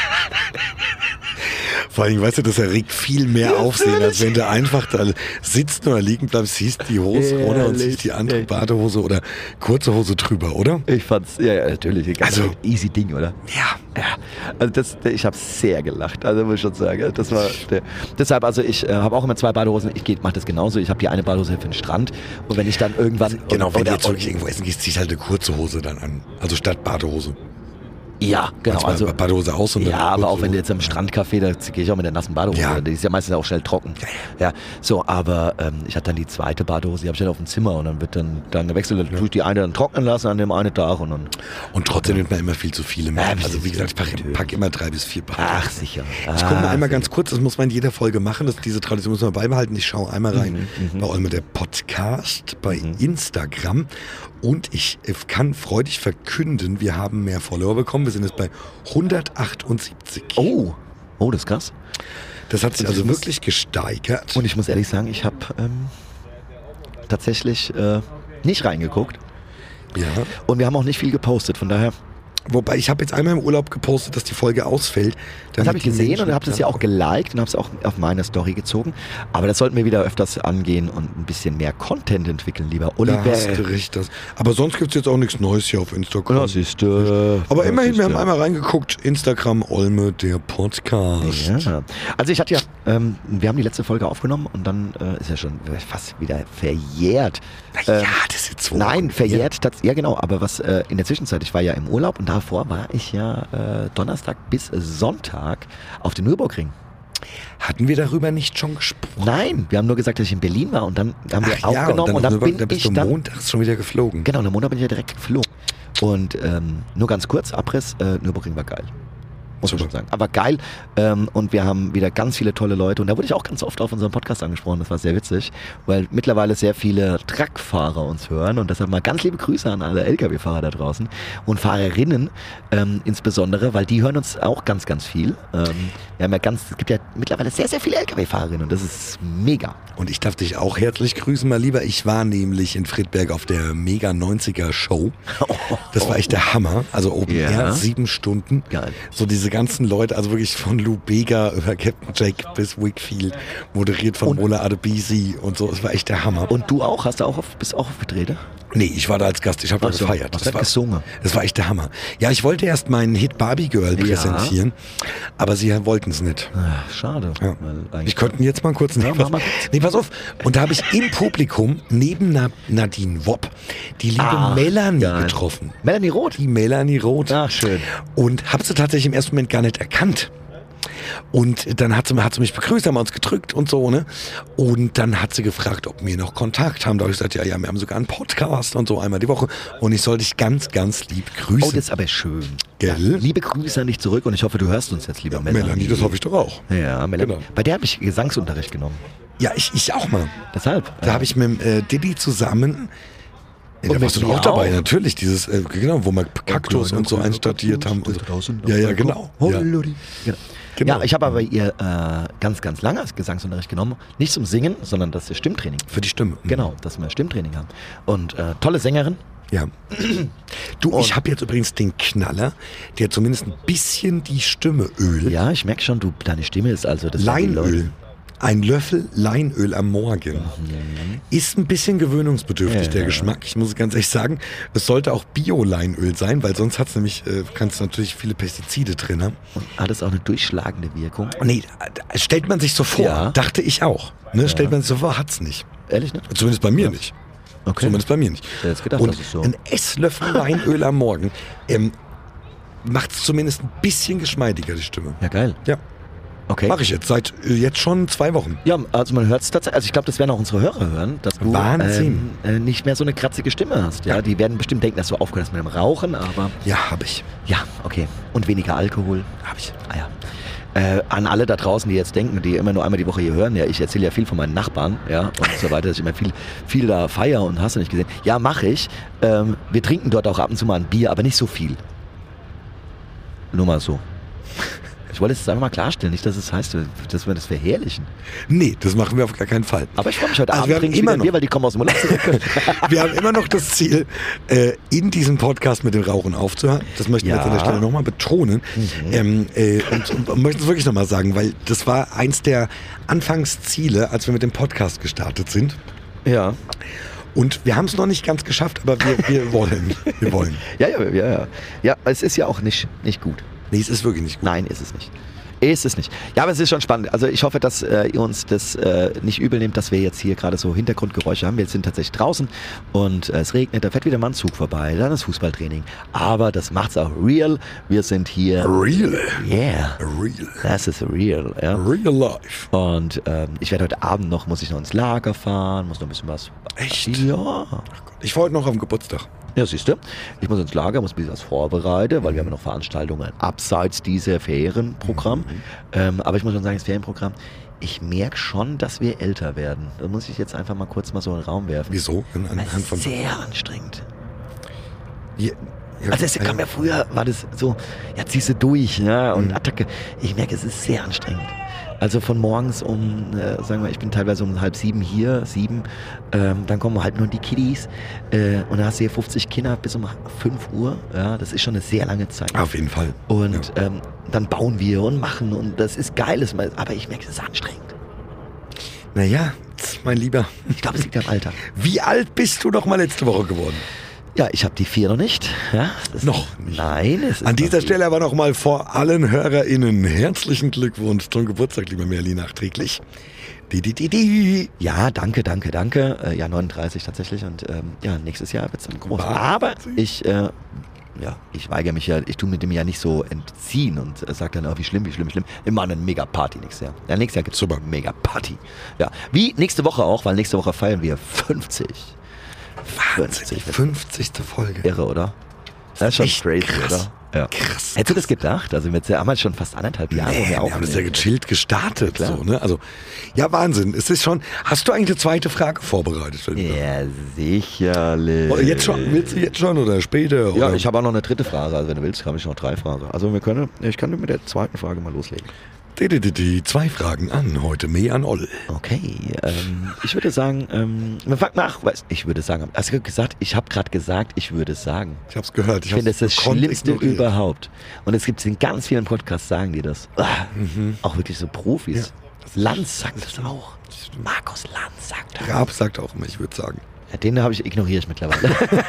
Vor allem, weißt du, das erregt viel mehr Ja, Aufsehen, als völlig. wenn du einfach da sitzt oder liegen bleibst, siehst die Hose runter und Ehrlich, siehst die andere ey. Badehose oder kurze Hose drüber, oder? Ich fand's, ja, ja natürlich. Ganz Also- easy Ding, oder? Ja. Ja, also das, ich habe sehr gelacht, also muss ich schon sagen. Das war der, deshalb, also ich äh, habe auch immer zwei Badehosen. Ich mache das genauso. Ich habe die eine Badehose für den Strand und wenn ich dann irgendwann Genau, wenn oder, du jetzt wirklich irgendwo essen gehst, ziehst halt eine kurze Hose dann an. Also statt Badehose. ja, genau. Manchmal Also Badehose aus und ja, dann aber kurze auch wenn du Hose. jetzt am Strandcafé, da gehe ich auch mit der nassen Badehose. Ja. Die ist ja meistens auch schnell trocken. Ja, so, aber ähm, ich hatte dann die zweite Badehose, die habe ich dann auf dem Zimmer und dann wird dann, dann gewechselt. Dann tue ich die eine dann trocknen lassen an dem einen Tag und dann. Und trotzdem nimmt man immer viel zu viele mit. Ja, Also wie gesagt, ich packe pack immer drei bis vier Badehosen. Ach, sicher. Ich gucke mal Ah, einmal ganz kurz, das muss man in jeder Folge machen, das, diese Tradition muss man beibehalten. Ich schaue einmal rein bei Olme der Podcast, bei Instagram und ich äh, kann freudig verkünden, wir haben mehr Follower bekommen. Wir sind jetzt bei hundertachtundsiebzig. Oh, oh, das ist krass. Das hat sich Und ich also muss- wirklich gesteigert. Und ich muss ehrlich sagen, ich habe ähm, tatsächlich äh, nicht reingeguckt. Ja. Und wir haben auch nicht viel gepostet, von daher. Wobei, ich habe jetzt einmal im Urlaub gepostet, dass die Folge ausfällt. Das habe ich damit die gesehen Menschen und habe das ja auch dann- geliked und habe es auch auf meine Story gezogen. Aber das sollten wir wieder öfters angehen und ein bisschen mehr Content entwickeln, lieber Da Oliver. hast du recht. Das. Aber sonst gibt es jetzt auch nichts Neues hier auf Instagram. Ja, siehst du. Aber Ja, immerhin, siehst wir haben du. einmal reingeguckt. Instagram, Olme, der Podcast. Ja. Also ich hatte ja, ähm, wir haben die letzte Folge aufgenommen und dann äh, ist ja schon fast wieder verjährt. Na ja, Ähm, das ist jetzt so. Nein, verjährt, tats- ja genau, aber was äh, in der Zwischenzeit, ich war ja im Urlaub und davor war ich ja äh, Donnerstag bis Sonntag auf dem Nürburgring. Hatten wir darüber nicht schon gesprochen? Nein, wir haben nur gesagt, dass ich in Berlin war und dann haben wir Ach ja, aufgenommen und dann, auf bin Nürburgring, da bist ich du dann, montags schon wieder geflogen. genau, am Montag bin ich ja direkt geflogen. Und ähm, nur ganz kurz, Abriss, äh, Nürburgring war geil. Muss man Super. schon sagen. Aber geil. Ähm, und wir haben wieder ganz viele tolle Leute. Und da wurde ich auch ganz oft auf unserem Podcast angesprochen. Das war sehr witzig, weil mittlerweile sehr viele Truckfahrer uns hören. Und deshalb mal ganz liebe Grüße an alle L K W-Fahrer da draußen und Fahrerinnen ähm, insbesondere, weil die hören uns auch ganz, ganz viel. Ähm, wir haben ja ganz, es gibt ja mittlerweile sehr, sehr viele L K W-Fahrerinnen und das ist mega. Und ich darf dich auch herzlich grüßen, mein Lieber. Ich war nämlich in Friedberg auf der Mega neunziger Show. Das war echt der Hammer. Also Open Ja. Air, sieben Stunden. Geil. So diese ganzen Leute, also wirklich von Lou Bega über Captain Jack bis Wickfield, moderiert von Und- Mola Adebisi und so. Es war echt der Hammer. Und du auch? Hast du auch auf, bist auch aufgetreten? Nee, ich war da als Gast, ich habe da Ach so, gefeiert. hast Das du war, gesungen? das war echt der Hammer. Ja, ich wollte erst meinen Hit Barbie Girl Ja. präsentieren, aber sie wollten es nicht. Ach, schade. Ja. Weil eigentlich- Ich könnte jetzt mal kurz... Nee, Ja, mach pass, mal kurz. nee, pass auf. Und da habe ich im Publikum neben Na- Nadine Wopp die liebe Ach, Melanie geil. getroffen. Melanie Roth? Die Melanie Roth. Ach, schön. Und habe sie tatsächlich im ersten Moment gar nicht erkannt. Und dann hat sie, hat sie mich begrüßt, haben wir uns gedrückt und so, ne? Und dann hat sie gefragt, ob wir noch Kontakt haben. Da habe ich gesagt, ja, ja, wir haben sogar einen Podcast und so einmal die Woche. Und ich soll dich ganz, ganz lieb grüßen. Oh, das ist aber schön. Gell? Ja, liebe Grüße an dich zurück und ich hoffe, du hörst uns jetzt, lieber Melanie. Melanie, das hoffe ich doch auch. Ja, Melanie. Genau. Bei der habe ich Gesangsunterricht genommen. Ja, ich, ich auch mal. Deshalb. Da habe ich mit äh, Diddy zusammen... Ja, Und da warst du mit doch mir auch dabei, auch. natürlich, dieses, äh, genau, wo wir Kaktus und so einstadiert haben. Und so. Ja, ja, genau. Ja. Genau. Genau. Ja, ich habe aber ihr äh, ganz, ganz lange als Gesangsunterricht genommen. Nicht zum Singen, sondern das ist Stimmtraining. Für die Stimme. Genau, dass wir Stimmtraining haben. Und äh, tolle Sängerin. Ja. Du, Und- ich habe jetzt übrigens den Knaller, der zumindest ein bisschen die Stimme ölt. Ja, ich merke schon, du, deine Stimme ist also... Das sind die Leinöl. Leute- Ein Löffel Leinöl am Morgen. Ist ein bisschen gewöhnungsbedürftig, Ja. der Geschmack. Ich muss ganz ehrlich sagen, es sollte auch Bio-Leinöl sein, weil sonst hat es nämlich, äh, kannst du natürlich viele Pestizide drin haben. Hat es auch eine durchschlagende Wirkung? Nee, äh, stellt man sich so vor, Ja. dachte ich auch. Ne? Stellt man sich so vor, hat's nicht. Ehrlich nicht? Zumindest bei mir nicht. Okay. Zumindest bei mir nicht. Ich hätte jetzt gedacht, Und das ist so. ein Esslöffel Leinöl am Morgen ähm, macht es zumindest ein bisschen geschmeidiger, die Stimme. Ja, geil. Ja, Okay. mache ich jetzt seit äh, jetzt schon zwei Wochen. Ja, also man hört es tatsächlich, also ich glaube, das werden auch unsere Hörer hören, dass du Wahnsinn. ähm, äh, nicht mehr so eine kratzige Stimme hast. Ja, Ja. die werden bestimmt denken, dass du aufgehört hast mit dem Rauchen, aber Ja, habe ich. ja, okay. Und weniger Alkohol. Habe ich. Ah ja. Äh, an alle da draußen, die jetzt denken, die immer nur einmal die Woche hier hören, ja, ich erzähle ja viel von meinen Nachbarn, ja, und so weiter, dass ich immer viel, viel da feier und hast du nicht gesehen. Ja, mache ich. Ähm, wir trinken dort auch ab und zu mal ein Bier, aber nicht so viel. Nur mal so. Ich wollte es jetzt einfach mal klarstellen, nicht, dass es heißt, dass wir das verherrlichen. Nee, das machen wir auf gar keinen Fall. Aber ich freue mich heute Also Abend, wir haben trinke ich immer wieder ein noch- Bier, weil die kommen aus dem Urlaub zurück. Wir haben immer noch das Ziel, äh, in diesem Podcast mit dem Rauchen aufzuhören. Das möchten wir Ja. jetzt an der Stelle nochmal betonen. Mhm. Ähm, äh, und, und möchten es wirklich nochmal sagen, weil das war eins der Anfangsziele, als wir mit dem Podcast gestartet sind. Ja. Und wir haben es noch nicht ganz geschafft, aber wir, wir wollen. Wir wollen. Ja, ja, ja, ja. Ja, es ist ja auch nicht, nicht gut. Nee, es ist wirklich nicht gut. Nein, ist es nicht. Ist es nicht. Ja, aber es ist schon spannend. Also ich hoffe, dass äh, ihr uns das äh, nicht übel nehmt, dass wir jetzt hier gerade so Hintergrundgeräusche haben. Wir sind tatsächlich draußen und äh, es regnet, da fährt wieder mal ein Zug vorbei, dann ist Fußballtraining. Aber das macht's auch real. Wir sind hier. Real. Yeah. Real. Das ist real. Ja. Real life. Und ähm, ich werde heute Abend noch, muss ich noch ins Lager fahren, muss noch ein bisschen was. Echt? Ja. Ich war heute noch auf dem Geburtstag. Ja, siehst du, ich muss ins Lager, muss ein bisschen was vorbereiten, weil wir haben ja noch Veranstaltungen abseits dieser Ferienprogramm. Ähm, aber ich muss schon sagen, das Ferienprogramm, ich merke schon, dass wir älter werden. Da muss ich jetzt einfach mal kurz mal so in den Raum werfen. Wieso? An- Das Anhand ist von. sehr anstrengend. Ja, ja, Also es kam ja früher, war das so, ja ziehst du durch, ja, und Attacke. Ich merke, es ist sehr anstrengend. Also von morgens um, äh, sagen wir, ich bin teilweise um halb sieben hier, sieben, ähm, dann kommen halt nur die Kiddies äh, und dann hast du hier fünfzig Kinder bis um fünf Uhr, ja, das ist schon eine sehr lange Zeit. Auf jeden Fall. Und ähm, dann bauen wir und machen und das ist geiles, aber ich merke, es ist anstrengend. Naja, mein Lieber. Ich glaube, es liegt am Alter. Wie alt bist du noch mal letzte Woche geworden? Ja, ich habe die vier noch nicht. Ja, das Noch nicht. Nein. Es ist An dieser noch- Stelle aber noch mal vor allen HörerInnen herzlichen Glückwunsch zum Geburtstag, lieber Merli, nachträglich. Die, die, die, die. Ja, danke, danke, danke. Äh, ja, neununddreißig tatsächlich und ähm, ja, nächstes Jahr wird es dann groß. Wahnsinn. Aber ich, äh, ja, ich weigere mich ja, ich tue mit dem ja nicht so entziehen und äh, sage dann, oh, wie schlimm, wie schlimm, wie schlimm. Wir machen eine Mega-Party nächstes Jahr. Ja, nächstes Jahr gibt es Super. Mega-Party. Ja, wie nächste Woche auch, weil nächste Woche feiern wir fünfzig. Wahnsinn, fünfzig. fünfzigste Folge. Irre, oder? Das ist schon Echt crazy, krass. oder? Ja. Krass. Hättest du das gedacht? Also wir haben jetzt schon fast anderthalb Jahre. Nee, wo wir haben das ja aufnehmen. gechillt gestartet. Klar. So, ne? Also, ja, Wahnsinn. Es ist schon. Hast du eigentlich eine zweite Frage vorbereitet? Ja, sicherlich. Oh, jetzt schon? Willst du jetzt schon oder später? Ja, oder? ich habe auch noch eine dritte Frage. Also wenn du willst, habe ich noch drei Fragen. Also wir können, ich kann mit der zweiten Frage mal loslegen. Die, die, die, die zwei Fragen an. Heute mehr an Oll. Okay, ähm, ich würde sagen, ähm, wir fangen nach. Weiß, ich würde sagen, hast du gesagt, ich habe gerade gesagt, ich würde sagen. Ich hab's gehört. Ich finde, das ist das gekonnt Schlimmste ignoriert. überhaupt. Und es gibt in ganz vielen Podcasts, sagen die das. Ah, Auch wirklich so Profis. Ja, das ist- Lanz sagt das auch. Markus Lanz sagt das. Raab sagt auch immer, ich würde sagen. Ja, den habe ich, ignoriere ich mittlerweile.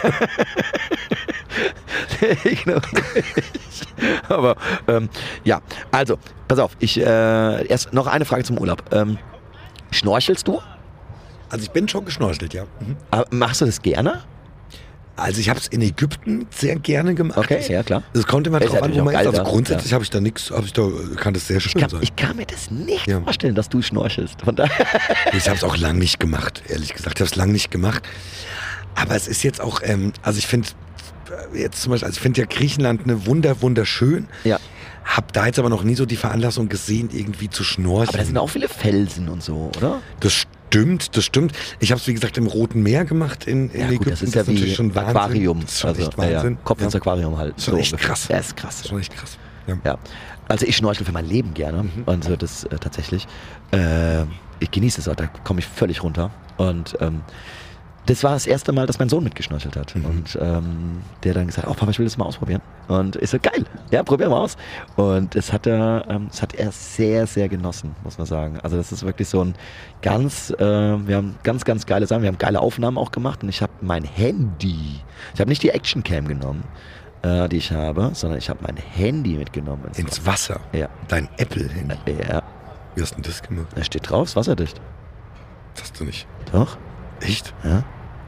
ignoriere ich. Aber ähm, ja, also, pass auf, ich äh, erst noch eine Frage zum Urlaub. Ähm, schnorchelst du? Also ich bin schon geschnorchelt, ja. Mhm. Aber machst du das gerne? Also ich habe es in Ägypten sehr gerne gemacht. Okay, ja klar. Es kommt immer Ist drauf an, natürlich wo auch man ist. geil Also da, grundsätzlich ja. habe ich da nichts, habe ich da, kann das sehr schön Ich kann, sein. ich kann mir das nicht Ja. vorstellen, dass du schnorchelst. Von daher. Ich habe es auch lang nicht gemacht, ehrlich gesagt. Ich habe es lang nicht gemacht. Aber es ist jetzt auch, ähm, also ich finde jetzt zum Beispiel, also ich finde ja Griechenland eine wunder, wunderschön. Ja. Hab da jetzt aber noch nie so die Veranlassung gesehen, irgendwie zu schnorcheln. Aber da sind auch viele Felsen und so, oder? Das stimmt, das stimmt. Ich habe es, wie gesagt, im Roten Meer gemacht in, in Ja Ägypten. gut, das ist ja natürlich wie schon Wahnsinn. Aquarium. Das ist schon also, echt ja, ja. Wahnsinn. Kopf Ja. ins Aquarium halt. Das ist schon echt krass. Ja, ist krass. Das ist schon echt krass. Ja. Ja. Also ich schnorchel für mein Leben gerne. Mhm. Und so das äh, tatsächlich. Äh, ich genieße es auch, da komme ich völlig runter. Und ähm, das war das erste Mal, dass mein Sohn mitgeschnorchelt hat. Mhm. Und ähm, der dann gesagt, oh Papa, ich will das mal ausprobieren. Und ich so, geil, ja, probier mal aus. Und es hat er, ähm, das hat er sehr, sehr genossen, muss man sagen. Also das ist wirklich so ein ganz, äh, wir haben ganz, ganz geile Sachen, wir haben geile Aufnahmen auch gemacht. Und ich habe mein Handy, ich habe nicht die Actioncam genommen, äh, die ich habe, sondern ich habe mein Handy mitgenommen. Ins, Ins Wasser. Ja. Dein Apple-Handy. Ja, Wie hast du denn das gemacht? da steht drauf, ist wasserdicht. Das hast du nicht. Doch, Echt? ja.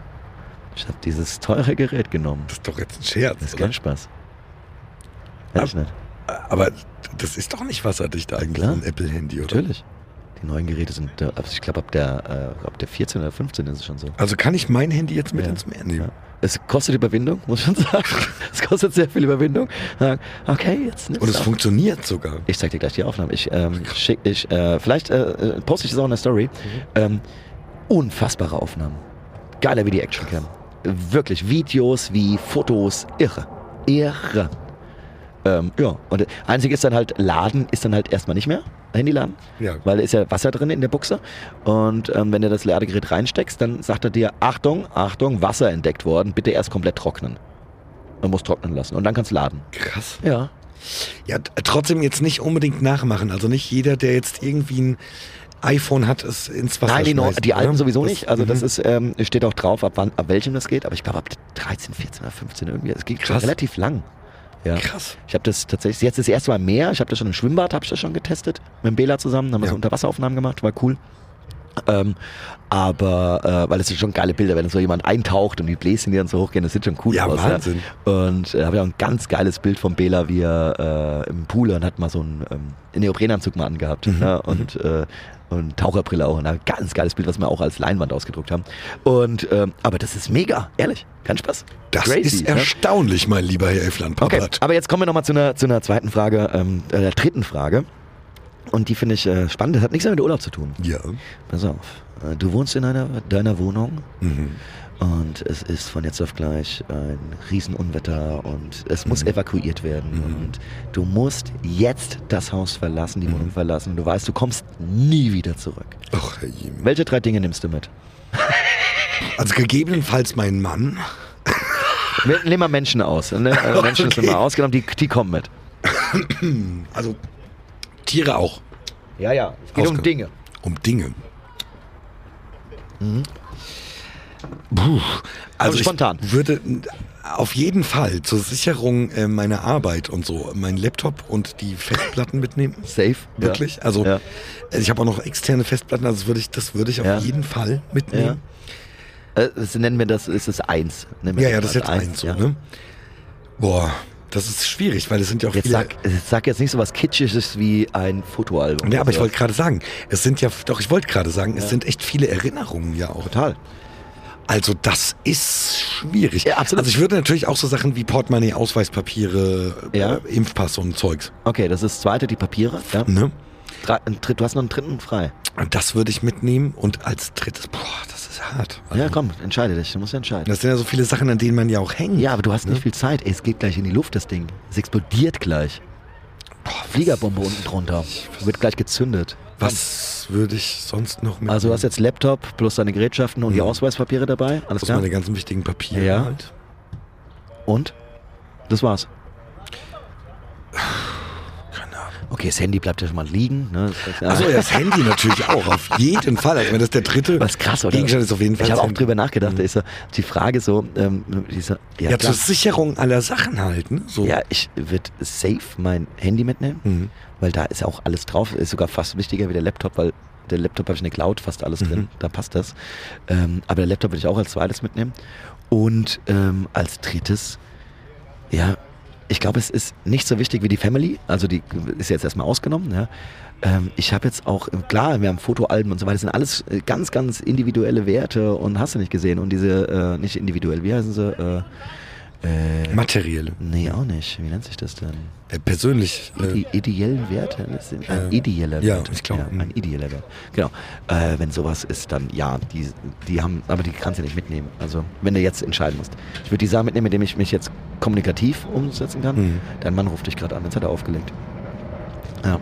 Ich habe dieses teure Gerät genommen. Das ist doch jetzt ein Scherz, Das ist oder? kein Spaß. Ehrlich nicht. Aber das ist doch nicht wasserdicht eigentlich, Klar. so ein Apple-Handy, oder? Natürlich. Die neuen Geräte sind, äh, also ich glaube ab der, äh, ab der vierzehn oder fünfzehn ist es schon so. Also kann ich mein Handy jetzt mit Ja. ins Meer nehmen? Ja. Es kostet Überwindung, muss man sagen. Es kostet sehr viel Überwindung. Sagen, okay, jetzt nimm's Und es auf. funktioniert sogar. Ich zeig dir gleich die Aufnahmen. Ich ähm, schick, ich, äh, vielleicht äh, poste ich das auch in der Story. Ähm, unfassbare Aufnahmen. Geiler wie die Actioncam. Wirklich Videos wie Fotos. Irre. Irre. Ähm, ja, und das Einzige ist dann halt, Laden ist dann halt erstmal nicht mehr, Handyladen, Ja. weil da ist ja Wasser drin in der Buchse und ähm, wenn du das Ladegerät reinsteckst, dann sagt er dir, Achtung, Achtung, Wasser entdeckt worden, bitte erst komplett trocknen. Man muss trocknen lassen und dann kannst du laden. Krass. Ja. Ja, t- trotzdem jetzt nicht unbedingt nachmachen. Also nicht jeder, der jetzt irgendwie ein iPhone hat, es ins Wasser Nein, die, neu- schmeißt, die alten oder? sowieso Das- nicht. Also das mhm. ist, ähm, steht auch drauf, ab wann, ab welchem das geht, aber ich glaube ab dreizehn, vierzehn oder fünfzehn irgendwie. Es geht schon Krass. relativ lang. Ja. Krass. Ich habe das tatsächlich, jetzt das erste Mal mehr, ich habe das schon im Schwimmbad, habe ich das schon getestet, mit dem Bela zusammen, haben wir Ja. so Unterwasseraufnahmen gemacht, war cool. Ähm, aber, äh, weil es sind schon geile Bilder, wenn so jemand eintaucht und die Bläschen, die dann so hochgehen, das sieht schon cool Ja, aus. Wahnsinn. Ja. Und äh, habe ja auch ein ganz geiles Bild vom Bela, wie er äh, im Pool und hat mal so einen, ähm, einen Neoprenanzug mal angehabt Mhm. ne? und, äh, und Taucherbrille auch. Und ein ganz geiles Bild, was wir auch als Leinwand ausgedruckt haben. Und, ähm, aber das ist mega, ehrlich, kein Spaß. Das Crazy, ist ne? erstaunlich, mein lieber Herr Elfland Okay, Papert. aber jetzt kommen wir nochmal zu einer, zu einer zweiten Frage, ähm, äh, der dritten Frage. Und die finde ich äh, spannend, das hat nichts mehr mit Urlaub zu tun. Ja. Pass auf, äh, du wohnst in einer, deiner Wohnung Mhm. und es ist von jetzt auf gleich ein Riesenunwetter und es muss Mhm. evakuiert werden. Mhm. Und du musst jetzt das Haus verlassen, die Mhm. Wohnung verlassen. Du weißt, du kommst nie wieder zurück. Ach, Herr Jemine. Welche drei Dinge nimmst du mit? Also gegebenenfalls mein Mann. Wir- Nehmen wir Menschen aus. Ne? Äh, Menschen sind Okay. mal ausgenommen, die, die kommen mit. Also Tiere auch. Ja, ja, es geht um Ausge- Dinge. Um Dinge. Mhm. Puh. Also Aber spontan. ich würde auf jeden Fall zur Sicherung äh, meiner Arbeit und so meinen Laptop und die Festplatten mitnehmen. Safe. Wirklich? Also Ja. äh, ich habe auch noch externe Festplatten, also das würde ich, das würde ich auf Ja. jeden Fall mitnehmen. Äh, das nennen wir das, ist es eins. Nennen wir Ja, ja, das ist jetzt als eins so, ja. ne? Boah, das ist schwierig, weil es sind ja auch Jetzt viele... sag, jetzt sag jetzt nicht so was Kitschiges wie ein Fotoalbum. Ja, aber ich oder wollte gerade sagen, es sind ja, doch, ich wollte gerade sagen, Ja. es sind echt viele Erinnerungen ja auch. total. Also das ist schwierig. Ja, absolut. Also ich würde natürlich auch so Sachen wie Portemonnaie, Ausweispapiere, Ja. äh, Impfpass und Zeugs. Okay, das ist das zweite, die Papiere. Ja. Ne? Drei, ein Dritt- du hast noch einen dritten frei. Und das würde ich mitnehmen. Und als drittes, boah, das ist hart. Also, Ja, komm, entscheide dich. Du musst ja entscheiden. Das sind ja so viele Sachen, an denen man ja auch hängt. Ja, aber du hast ne? nicht viel Zeit. Ey, es geht gleich in die Luft, das Ding. Es explodiert gleich. Boah, Fliegerbombe unten drunter. Wird gleich gezündet. Was würde ich sonst noch mitnehmen? Also du hast jetzt Laptop plus deine Gerätschaften und die Mhm. Ausweispapiere dabei. Alles das klar? meine ganzen wichtigen Papiere Ja. halt. Und? Das war's. Keine Ahnung. Okay, das Handy bleibt ja schon mal liegen. Ne? Das Achso, ja, das Handy natürlich auch, auf jeden Fall. Also wenn das der dritte Was krass, oder? Gegenstand ist, auf jeden Fall. Ich habe das auch Handy. drüber nachgedacht, da ist so die Frage so, ähm, diese, ja, Ja, klar. zur Sicherung aller Sachen halt. Ne? So. Ja, ich würde safe mein Handy mitnehmen, Mhm. weil da ist auch alles drauf. Ist sogar fast wichtiger wie der Laptop, weil der Laptop habe ich in der Cloud, fast alles drin, Mhm. da passt das. Ähm, aber der Laptop würde ich auch als zweites mitnehmen. Und ähm, als drittes, ja, ich glaube, es ist nicht so wichtig wie die Family, also die ist jetzt erstmal ausgenommen. Ja. Ähm, ich habe jetzt auch, klar, wir haben Fotoalben und so weiter, das sind alles äh, ganz, ganz individuelle Werte und hast du nicht gesehen. Und diese, äh, nicht individuell, wie heißen sie? Äh, äh, Materielle. nee, auch nicht. Wie nennt sich das denn? Äh, persönlich. Äh, Die ideellen Werte, das sind ein Äh, ideeller ja, Wert. ich glaube, ja, ein ideeller Wert. Genau. Äh, wenn sowas ist, dann ja, die, die haben, aber die kannst du nicht mitnehmen. Also wenn du jetzt entscheiden musst. Ich würde die Sachen mitnehmen, mit denen ich mich jetzt kommunikativ umsetzen kann. Mhm. Dein Mann ruft dich gerade an, jetzt hat er aufgelegt. Ja.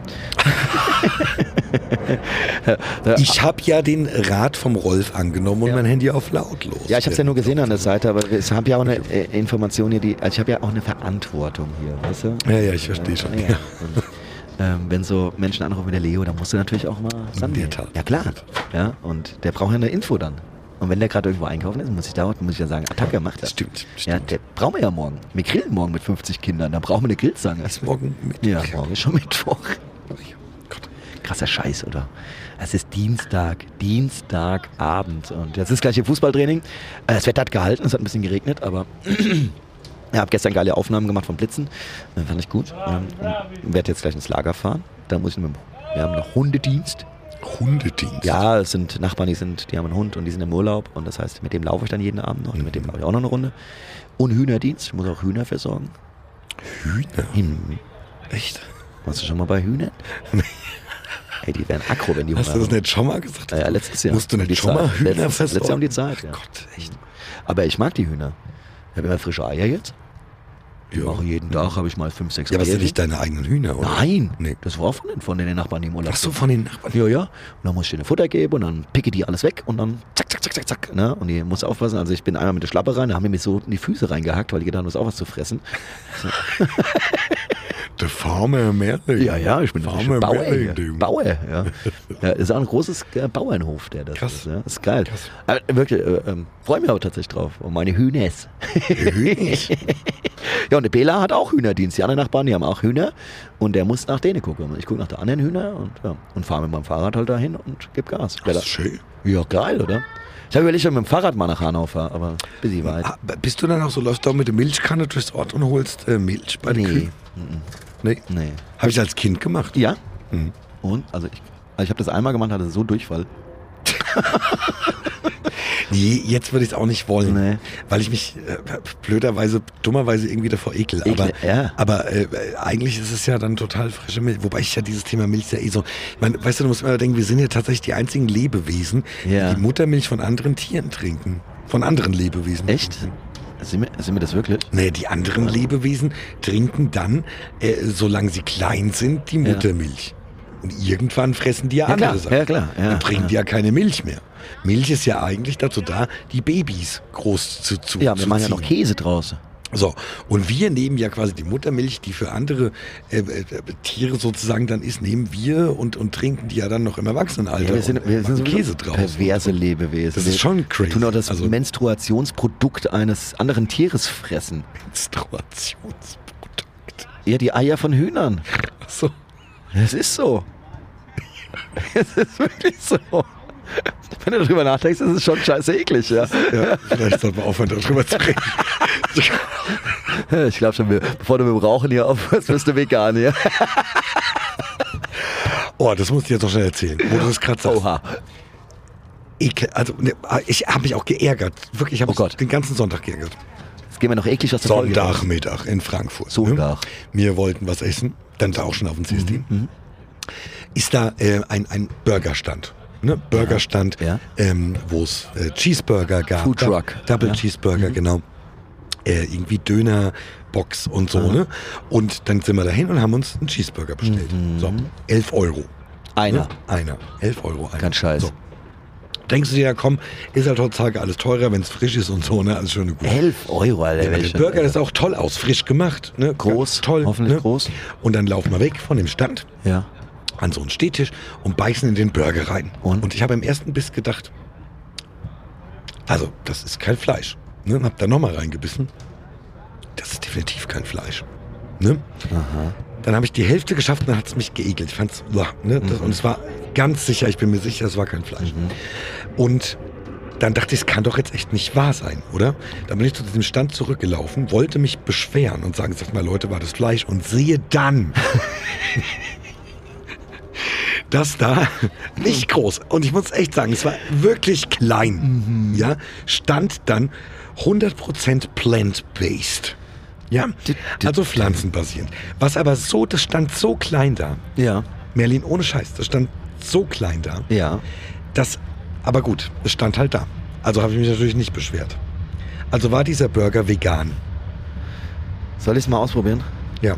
ich habe ja den Rat vom Rolf angenommen und Ja. mein Handy auf lautlos. Ja, ich habe es ja nur gesehen an der Seite, aber ich habe ja auch eine äh, Information hier, die, also ich habe ja auch eine Verantwortung hier, weißt du? Ja, ja, ich verstehe schon. Ja, ja. Und, ähm, wenn so Menschen anrufen wie der Leo, dann musst du natürlich auch mal rangehen. Tat. Ja klar. Ja, und der braucht ja eine Info dann. Und wenn der gerade irgendwo einkaufen ist, muss ich da muss ich ja sagen, Attacke, macht das. Stimmt, Ja, stimmt. der brauchen wir ja morgen. Wir grillen morgen mit fünfzig Kindern, dann brauchen wir eine Grillzange. Ist morgen mit. Ja, morgen ist schon Mittwoch. Gott. Krasser Scheiß, oder? Es ist Dienstag, Dienstagabend und jetzt ist gleich hier Fußballtraining. Äh, Das Wetter hat gehalten, es hat ein bisschen geregnet, aber ich habe gestern geile Aufnahmen gemacht vom Blitzen. Äh, Fand ich gut. Ähm, und werde jetzt gleich ins Lager fahren. Da muss ich mit, wir haben noch Hundedienst. Hundedienst. Ja, es sind Nachbarn, die sind, die haben einen Hund und die sind im Urlaub und das heißt, mit dem laufe ich dann jeden Abend noch. Mit dem laufe ich auch noch eine Runde. Und Hühnerdienst, ich muss auch Hühner versorgen. Hühner. Hm. Echt? Warst du schon mal bei Hühnern? Ey, die werden aggro, wenn die Hast Hunger du das haben. nicht schon mal gesagt? Ja, ja, letztes Jahr. Musst du Um die nicht schon mal Zeit. Hühner letztes, versorgen? letztes Jahr um die Zeit, ja. Gott, echt. Aber ich mag die Hühner. Ich habe immer frische Eier jetzt. Ich Ja. mache jeden Tag, habe ich mal fünf, sechs Ja, aber Eier. sind nicht deine eigenen Hühner, oder? Nein, Nee. das war von den, von den Nachbarn, die im Urlaub Ach so, sind. von den Nachbarn. Ja, ja. Und dann muss ich denen Futter geben und dann picke die alles weg und dann zack, zack, zack, zack, zack. Ne? Und die muss aufpassen. Also ich bin einmal mit der Schlappe rein, da haben die mir so in die Füße reingehackt, weil die gedacht haben, du hast auch was zu fressen. Der Farmer Merlin. Ja, ja, ich bin Farmer ein Bauer. Merlin, Ja. du. Bauer, ja. Ja. Ist auch ein großes äh, Bauernhof, der das Krass. ist. Ja. Ist geil. Krass. Aber wirklich, äh, ähm, freue mich aber tatsächlich drauf. Und meine Hühners. Hühners. Ja, und der Bela hat auch Hühnerdienst. Die anderen Nachbarn, die haben auch Hühner. Und der muss nach denen gucken. Und ich gucke nach der anderen Hühner und, ja, und fahre mit meinem Fahrrad halt dahin und gebe Gas. Das ist schön. Ja, geil, oder? Ich habe überlegt, ob ich mit dem Fahrrad mal nach Hanau fahre, aber ein bisschen weit. Ah, bist du dann auch so, läufst du auch mit der Milchkanne durchs Ort und holst äh, Milch bei den Nee. Kühen? Nee. Nee. Habe ich als Kind gemacht. Ja? Mhm. Und? Also ich, also ich habe das einmal gemacht, hatte so Durchfall. Nee, jetzt würde ich es auch nicht wollen, Nee. weil ich mich äh, blöderweise, dummerweise irgendwie davor ekel. Ekel, aber ja. aber äh, eigentlich ist es ja dann total frische Milch. Wobei ich ja dieses Thema Milch ja eh so, ich meine, weißt du, du musst immer denken, wir sind ja tatsächlich die einzigen Lebewesen, Ja. die Muttermilch von anderen Tieren trinken. Von anderen Lebewesen. Echt? Sind wir, sind wir das wirklich? Nee, die anderen Lebewesen trinken dann, äh, solange sie klein sind, die Ja. Muttermilch. Und irgendwann fressen die ja, Ja, andere klar. Sachen. Ja, klar. Ja, Dann trinken ja. die ja keine Milch mehr. Milch ist ja eigentlich dazu da, die Babys groß zu, zu Ja, wir zu machen ja ziehen. noch Käse draus. So, und wir nehmen ja quasi die Muttermilch, die für andere äh, äh, Tiere sozusagen dann ist, nehmen wir und, und trinken die ja dann noch im Erwachsenenalter. Ja, wir sind, und wir machen sind Käse Käse draus. perverse Lebewesen. Das wir, ist schon crazy. Wir tun auch das Also- Menstruationsprodukt eines anderen Tieres fressen. Menstruationsprodukt. Ja, die Eier von Hühnern. Ach so. Es ist so. Es ist wirklich so. Wenn du darüber nachdenkst, ist es schon scheiße eklig, ja. Ja, vielleicht sollten wir aufhören, darüber zu reden. Ich glaube schon, bevor du mit dem Rauchen hier aufhörst, bist du vegan, ja. Oh, das musst du jetzt noch schnell erzählen, wo du das gerade sagst. Oha. Ekel, also, ne, ich habe mich auch geärgert. Wirklich, ich habe Oh Gott. mich den ganzen Sonntag geärgert. Jetzt gehen wir noch eklig aus der Folge raus. Sonntagmittag in Frankfurt. Sonntag. Ne? Wir wollten was essen, dann da auch schon auf dem C S D. Mhm. Ist da äh, ein, ein Burgerstand. Ne? Burgerstand, Ja. ähm, wo es äh, Cheeseburger gab. Food Da- Truck. Double Ja. Cheeseburger, genau. Äh, irgendwie Dönerbox und so. Ne? Und dann sind wir dahin und haben uns einen Cheeseburger bestellt. Mhm. So, elf Euro. Einer. Ne? Einer. elf Euro. Einer. Kein Scheiß. So. denkst du dir, ja komm, ist halt heutzutage alles teurer, wenn es frisch ist und so, ne? Also schon gut. elf Euro, Alter. Ja, der Burger, das sah auch toll aus, frisch gemacht. Ne? Groß, Ganz toll. hoffentlich ne? groß. Und dann laufen wir weg von dem Stand Ja. an so einen Stehtisch und beißen in den Burger rein. Und? Und ich habe im ersten Biss gedacht, also das ist kein Fleisch. Ne? Hab da nochmal reingebissen. Das ist definitiv kein Fleisch. Ne? Aha. Dann habe ich die Hälfte geschafft und dann hat es mich geekelt. Ich fand's, uah, ne? das, Mhm. Und es war ganz sicher, ich bin mir sicher, es war kein Fleisch. Mhm. Und dann dachte ich, es kann doch jetzt echt nicht wahr sein, oder? Dann bin ich zu diesem Stand zurückgelaufen, wollte mich beschweren und sagen, sag mal Leute, war das Fleisch? Und sehe dann, das da, nicht groß. Und ich muss echt sagen, es war wirklich klein. Mhm. Ja, stand dann hundert Prozent plant-based. Ja, D- d- also pflanzenbasierend. Was aber so, das stand so klein da. Ja. Merlin, ohne Scheiß, das stand so klein da. Ja. Das, aber gut, es stand halt da. Also habe ich mich natürlich nicht beschwert. Also war dieser Burger vegan. Soll ich es mal ausprobieren? Ja.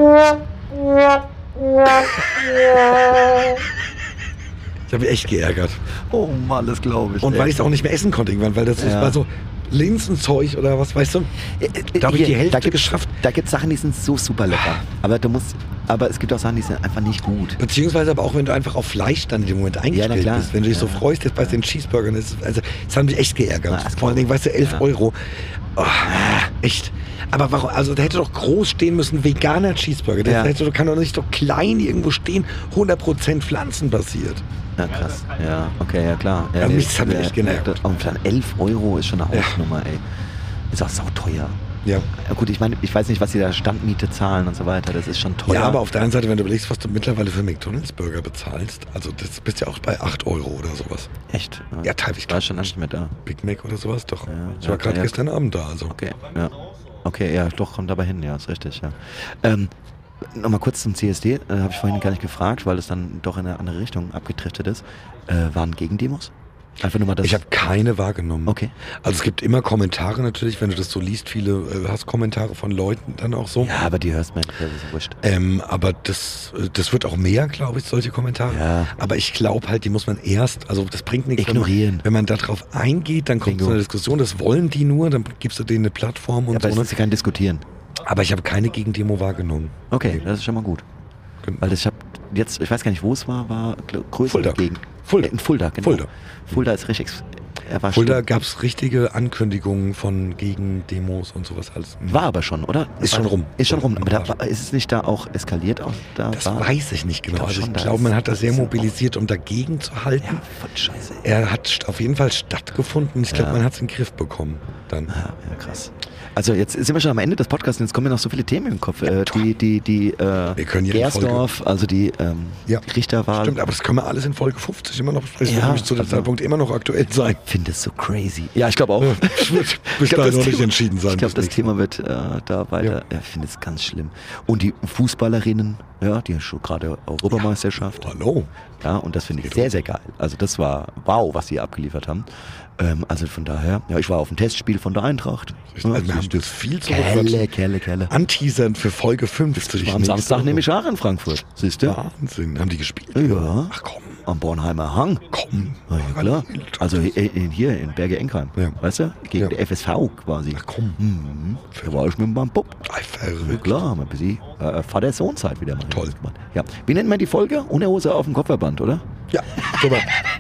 Ich habe mich echt geärgert. Oh Mann, das glaube ich. Und weil ich es auch nicht mehr essen konnte irgendwann, weil das Ja. war so Linsenzeug oder was, weißt du? Da habe ich die Hälfte da gibt's, geschafft. Da gibt es Sachen, die sind so super lecker. Aber du musst, aber es gibt auch Sachen, die sind einfach nicht gut. Beziehungsweise aber auch, wenn du einfach auf Fleisch dann in dem Moment eingestellt klar. bist. Wenn du dich so Ja. freust, jetzt bei den Cheeseburgern. Das, ist- also, das hat mich echt geärgert. Na, das Vor allen Dingen, weißt du, elf Ja. Euro. Oh, echt. Aber warum, also da hätte doch groß stehen müssen, veganer Cheeseburger. Das Ja. hätte, kann doch nicht so klein irgendwo stehen, hundert Prozent pflanzenbasiert. Ja, krass. Ja, okay, ja klar. Ja, Ja, nee, mich hat mich äh, echt genervt. Und dann elf Euro ist schon eine Ja. Hausnummer, ey. Ist auch sauteuer. Ja. Ja, gut, ich meine, ich weiß nicht, was die da Standmiete zahlen und so weiter. Das ist schon teuer. Ja, aber auf der anderen Seite, wenn du überlegst, was du mittlerweile für McDonalds-Burger bezahlst, also das bist ja auch bei acht Euro oder sowas. Echt? Ja, teilweise. Ich war schon nicht mehr da. Big Mac oder sowas, doch. Ja, ich ja, war gerade ja. gestern Abend da, also. Okay, ja. Okay, ja, doch, kommt dabei hin, ja, ist richtig, ja. Ähm, Nochmal kurz zum C S D, äh, habe ich vorhin gar nicht gefragt, weil es dann doch in eine andere Richtung abgedriftet ist. Äh, waren Gegendemos? Einfach nur mal das. Ich habe keine wahrgenommen. Okay. Also es gibt immer Kommentare natürlich, wenn du das so liest, viele äh, Hasskommentare von Leuten dann auch so. Ja, aber die hörst man, das ist wurscht. Ähm, aber das, äh, das wird auch mehr, glaube ich, solche Kommentare. Ja. Aber ich glaube halt, die muss man erst, also das bringt nichts. Ignorieren. Wenn man, wenn man darauf eingeht, dann kommt Bingo. so eine Diskussion, das wollen die nur, dann gibst du denen eine Plattform und Ja, aber so. es Ne? ist kein Diskutieren. Aber ich habe keine Gegendemo wahrgenommen. Okay, das ist schon mal gut. Genau. Weil ich habe jetzt, ich weiß gar nicht, wo es war, war gl- größere Fulda. Gegend. Fulda. Äh, in Fulda, genau. Fulda. Fulda ist richtig, ex- er war Fulda schlimm. gab es richtige Ankündigungen von Gegendemos und sowas alles. War aber schon, oder? Ist War- schon rum. Ist schon rum. Aber da, War war- ist es nicht da auch eskaliert? Auch da Das war? weiß ich nicht genau. glaub Also schon, ich da glaube, ist- man hat das sehr ist- mobilisiert, um dagegen zu halten. Ja, voll scheiße. Er hat st- auf jeden Fall stattgefunden. Ich glaube, Ja. man hat es in den Griff bekommen. Dann. Ja, ja, krass. Also jetzt sind wir schon am Ende des Podcasts und jetzt kommen mir noch so viele Themen im Kopf. Äh, die, die, die, äh, Wir können jede Gersdorf, also die ähm, Ja. Richterwahl. Stimmt, aber das können wir alles in Folge fünfzig immer noch besprechen. Ja, Ja, nämlich zu dem also- Zeitpunkt immer noch aktuell sein. Ich finde es so crazy. Ja, ich glaube auch. Es wird bis Ich glaub, dahin das noch nicht Thema- entschieden sein. Ich glaube, bis das nächste Thema wird äh, da weiter. Ja. Ich finde es ganz schlimm. Und die Fußballerinnen, ja, die schon gerade Europameisterschaft. Mal. Hallo. Ja, und das finde ich sehr, sehr geil. Also das war wow, was sie abgeliefert haben. Ähm, also von daher, ja, ich war auf dem Testspiel von der Eintracht. Also wir haben das viel zu Kelle, Kelle, Kelle. Anteasern für Folge fünfzig. Ich war am Samstag nämlich auch in Frankfurt. Siehst du? Wahnsinn. Haben die gespielt? Ja. Ach komm, Am Bornheimer Hang. komm. Na ja, klar. Also hier in, hier in Berge-Enkheim. Ja. Weißt du? Gegen Ja. den F S V quasi. Ach komm. Mhm. Da war ich mit meinem Bub. Ei, Ja, verrückt. klar, haben wir ein bisschen äh, Vater-Sohn-Zeit wieder mal. Toll. gemacht. Ja. Wie nennt man die Folge? Ohne Hose auf dem Kopfverband, oder? Ja, super.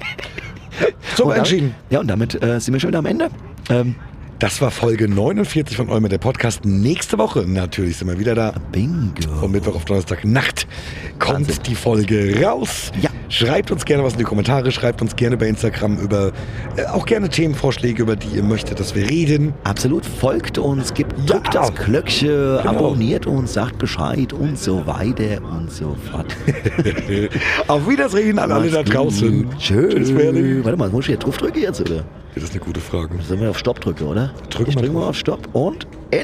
Super Und entschieden. damit- Ja, und damit äh, sind wir schon wieder am Ende. Ähm, Das war Folge neunundvierzig von Eumer, der Podcast. Nächste Woche natürlich sind wir wieder da. Bingo. Von Mittwoch auf Donnerstag Nacht kommt Wahnsinn. die Folge raus. Ja. Schreibt uns gerne was in die Kommentare, schreibt uns gerne bei Instagram über, äh, auch gerne Themenvorschläge, über die ihr möchtet, dass wir reden. Absolut, folgt uns, gibt, drückt Ja. das Glöckchen, Genau. abonniert uns, sagt Bescheid und so weiter und so fort. Auf Wiedersehen an alle da Macht's draußen. gut. Tschüss. Tschüss, Merlin. Warte mal, muss ich hier drauf drücken jetzt, oder? Das ist eine gute Frage. Sollen wir auf Stopp drücken, oder? Drücken ich wir drücke mal drauf. auf Stopp und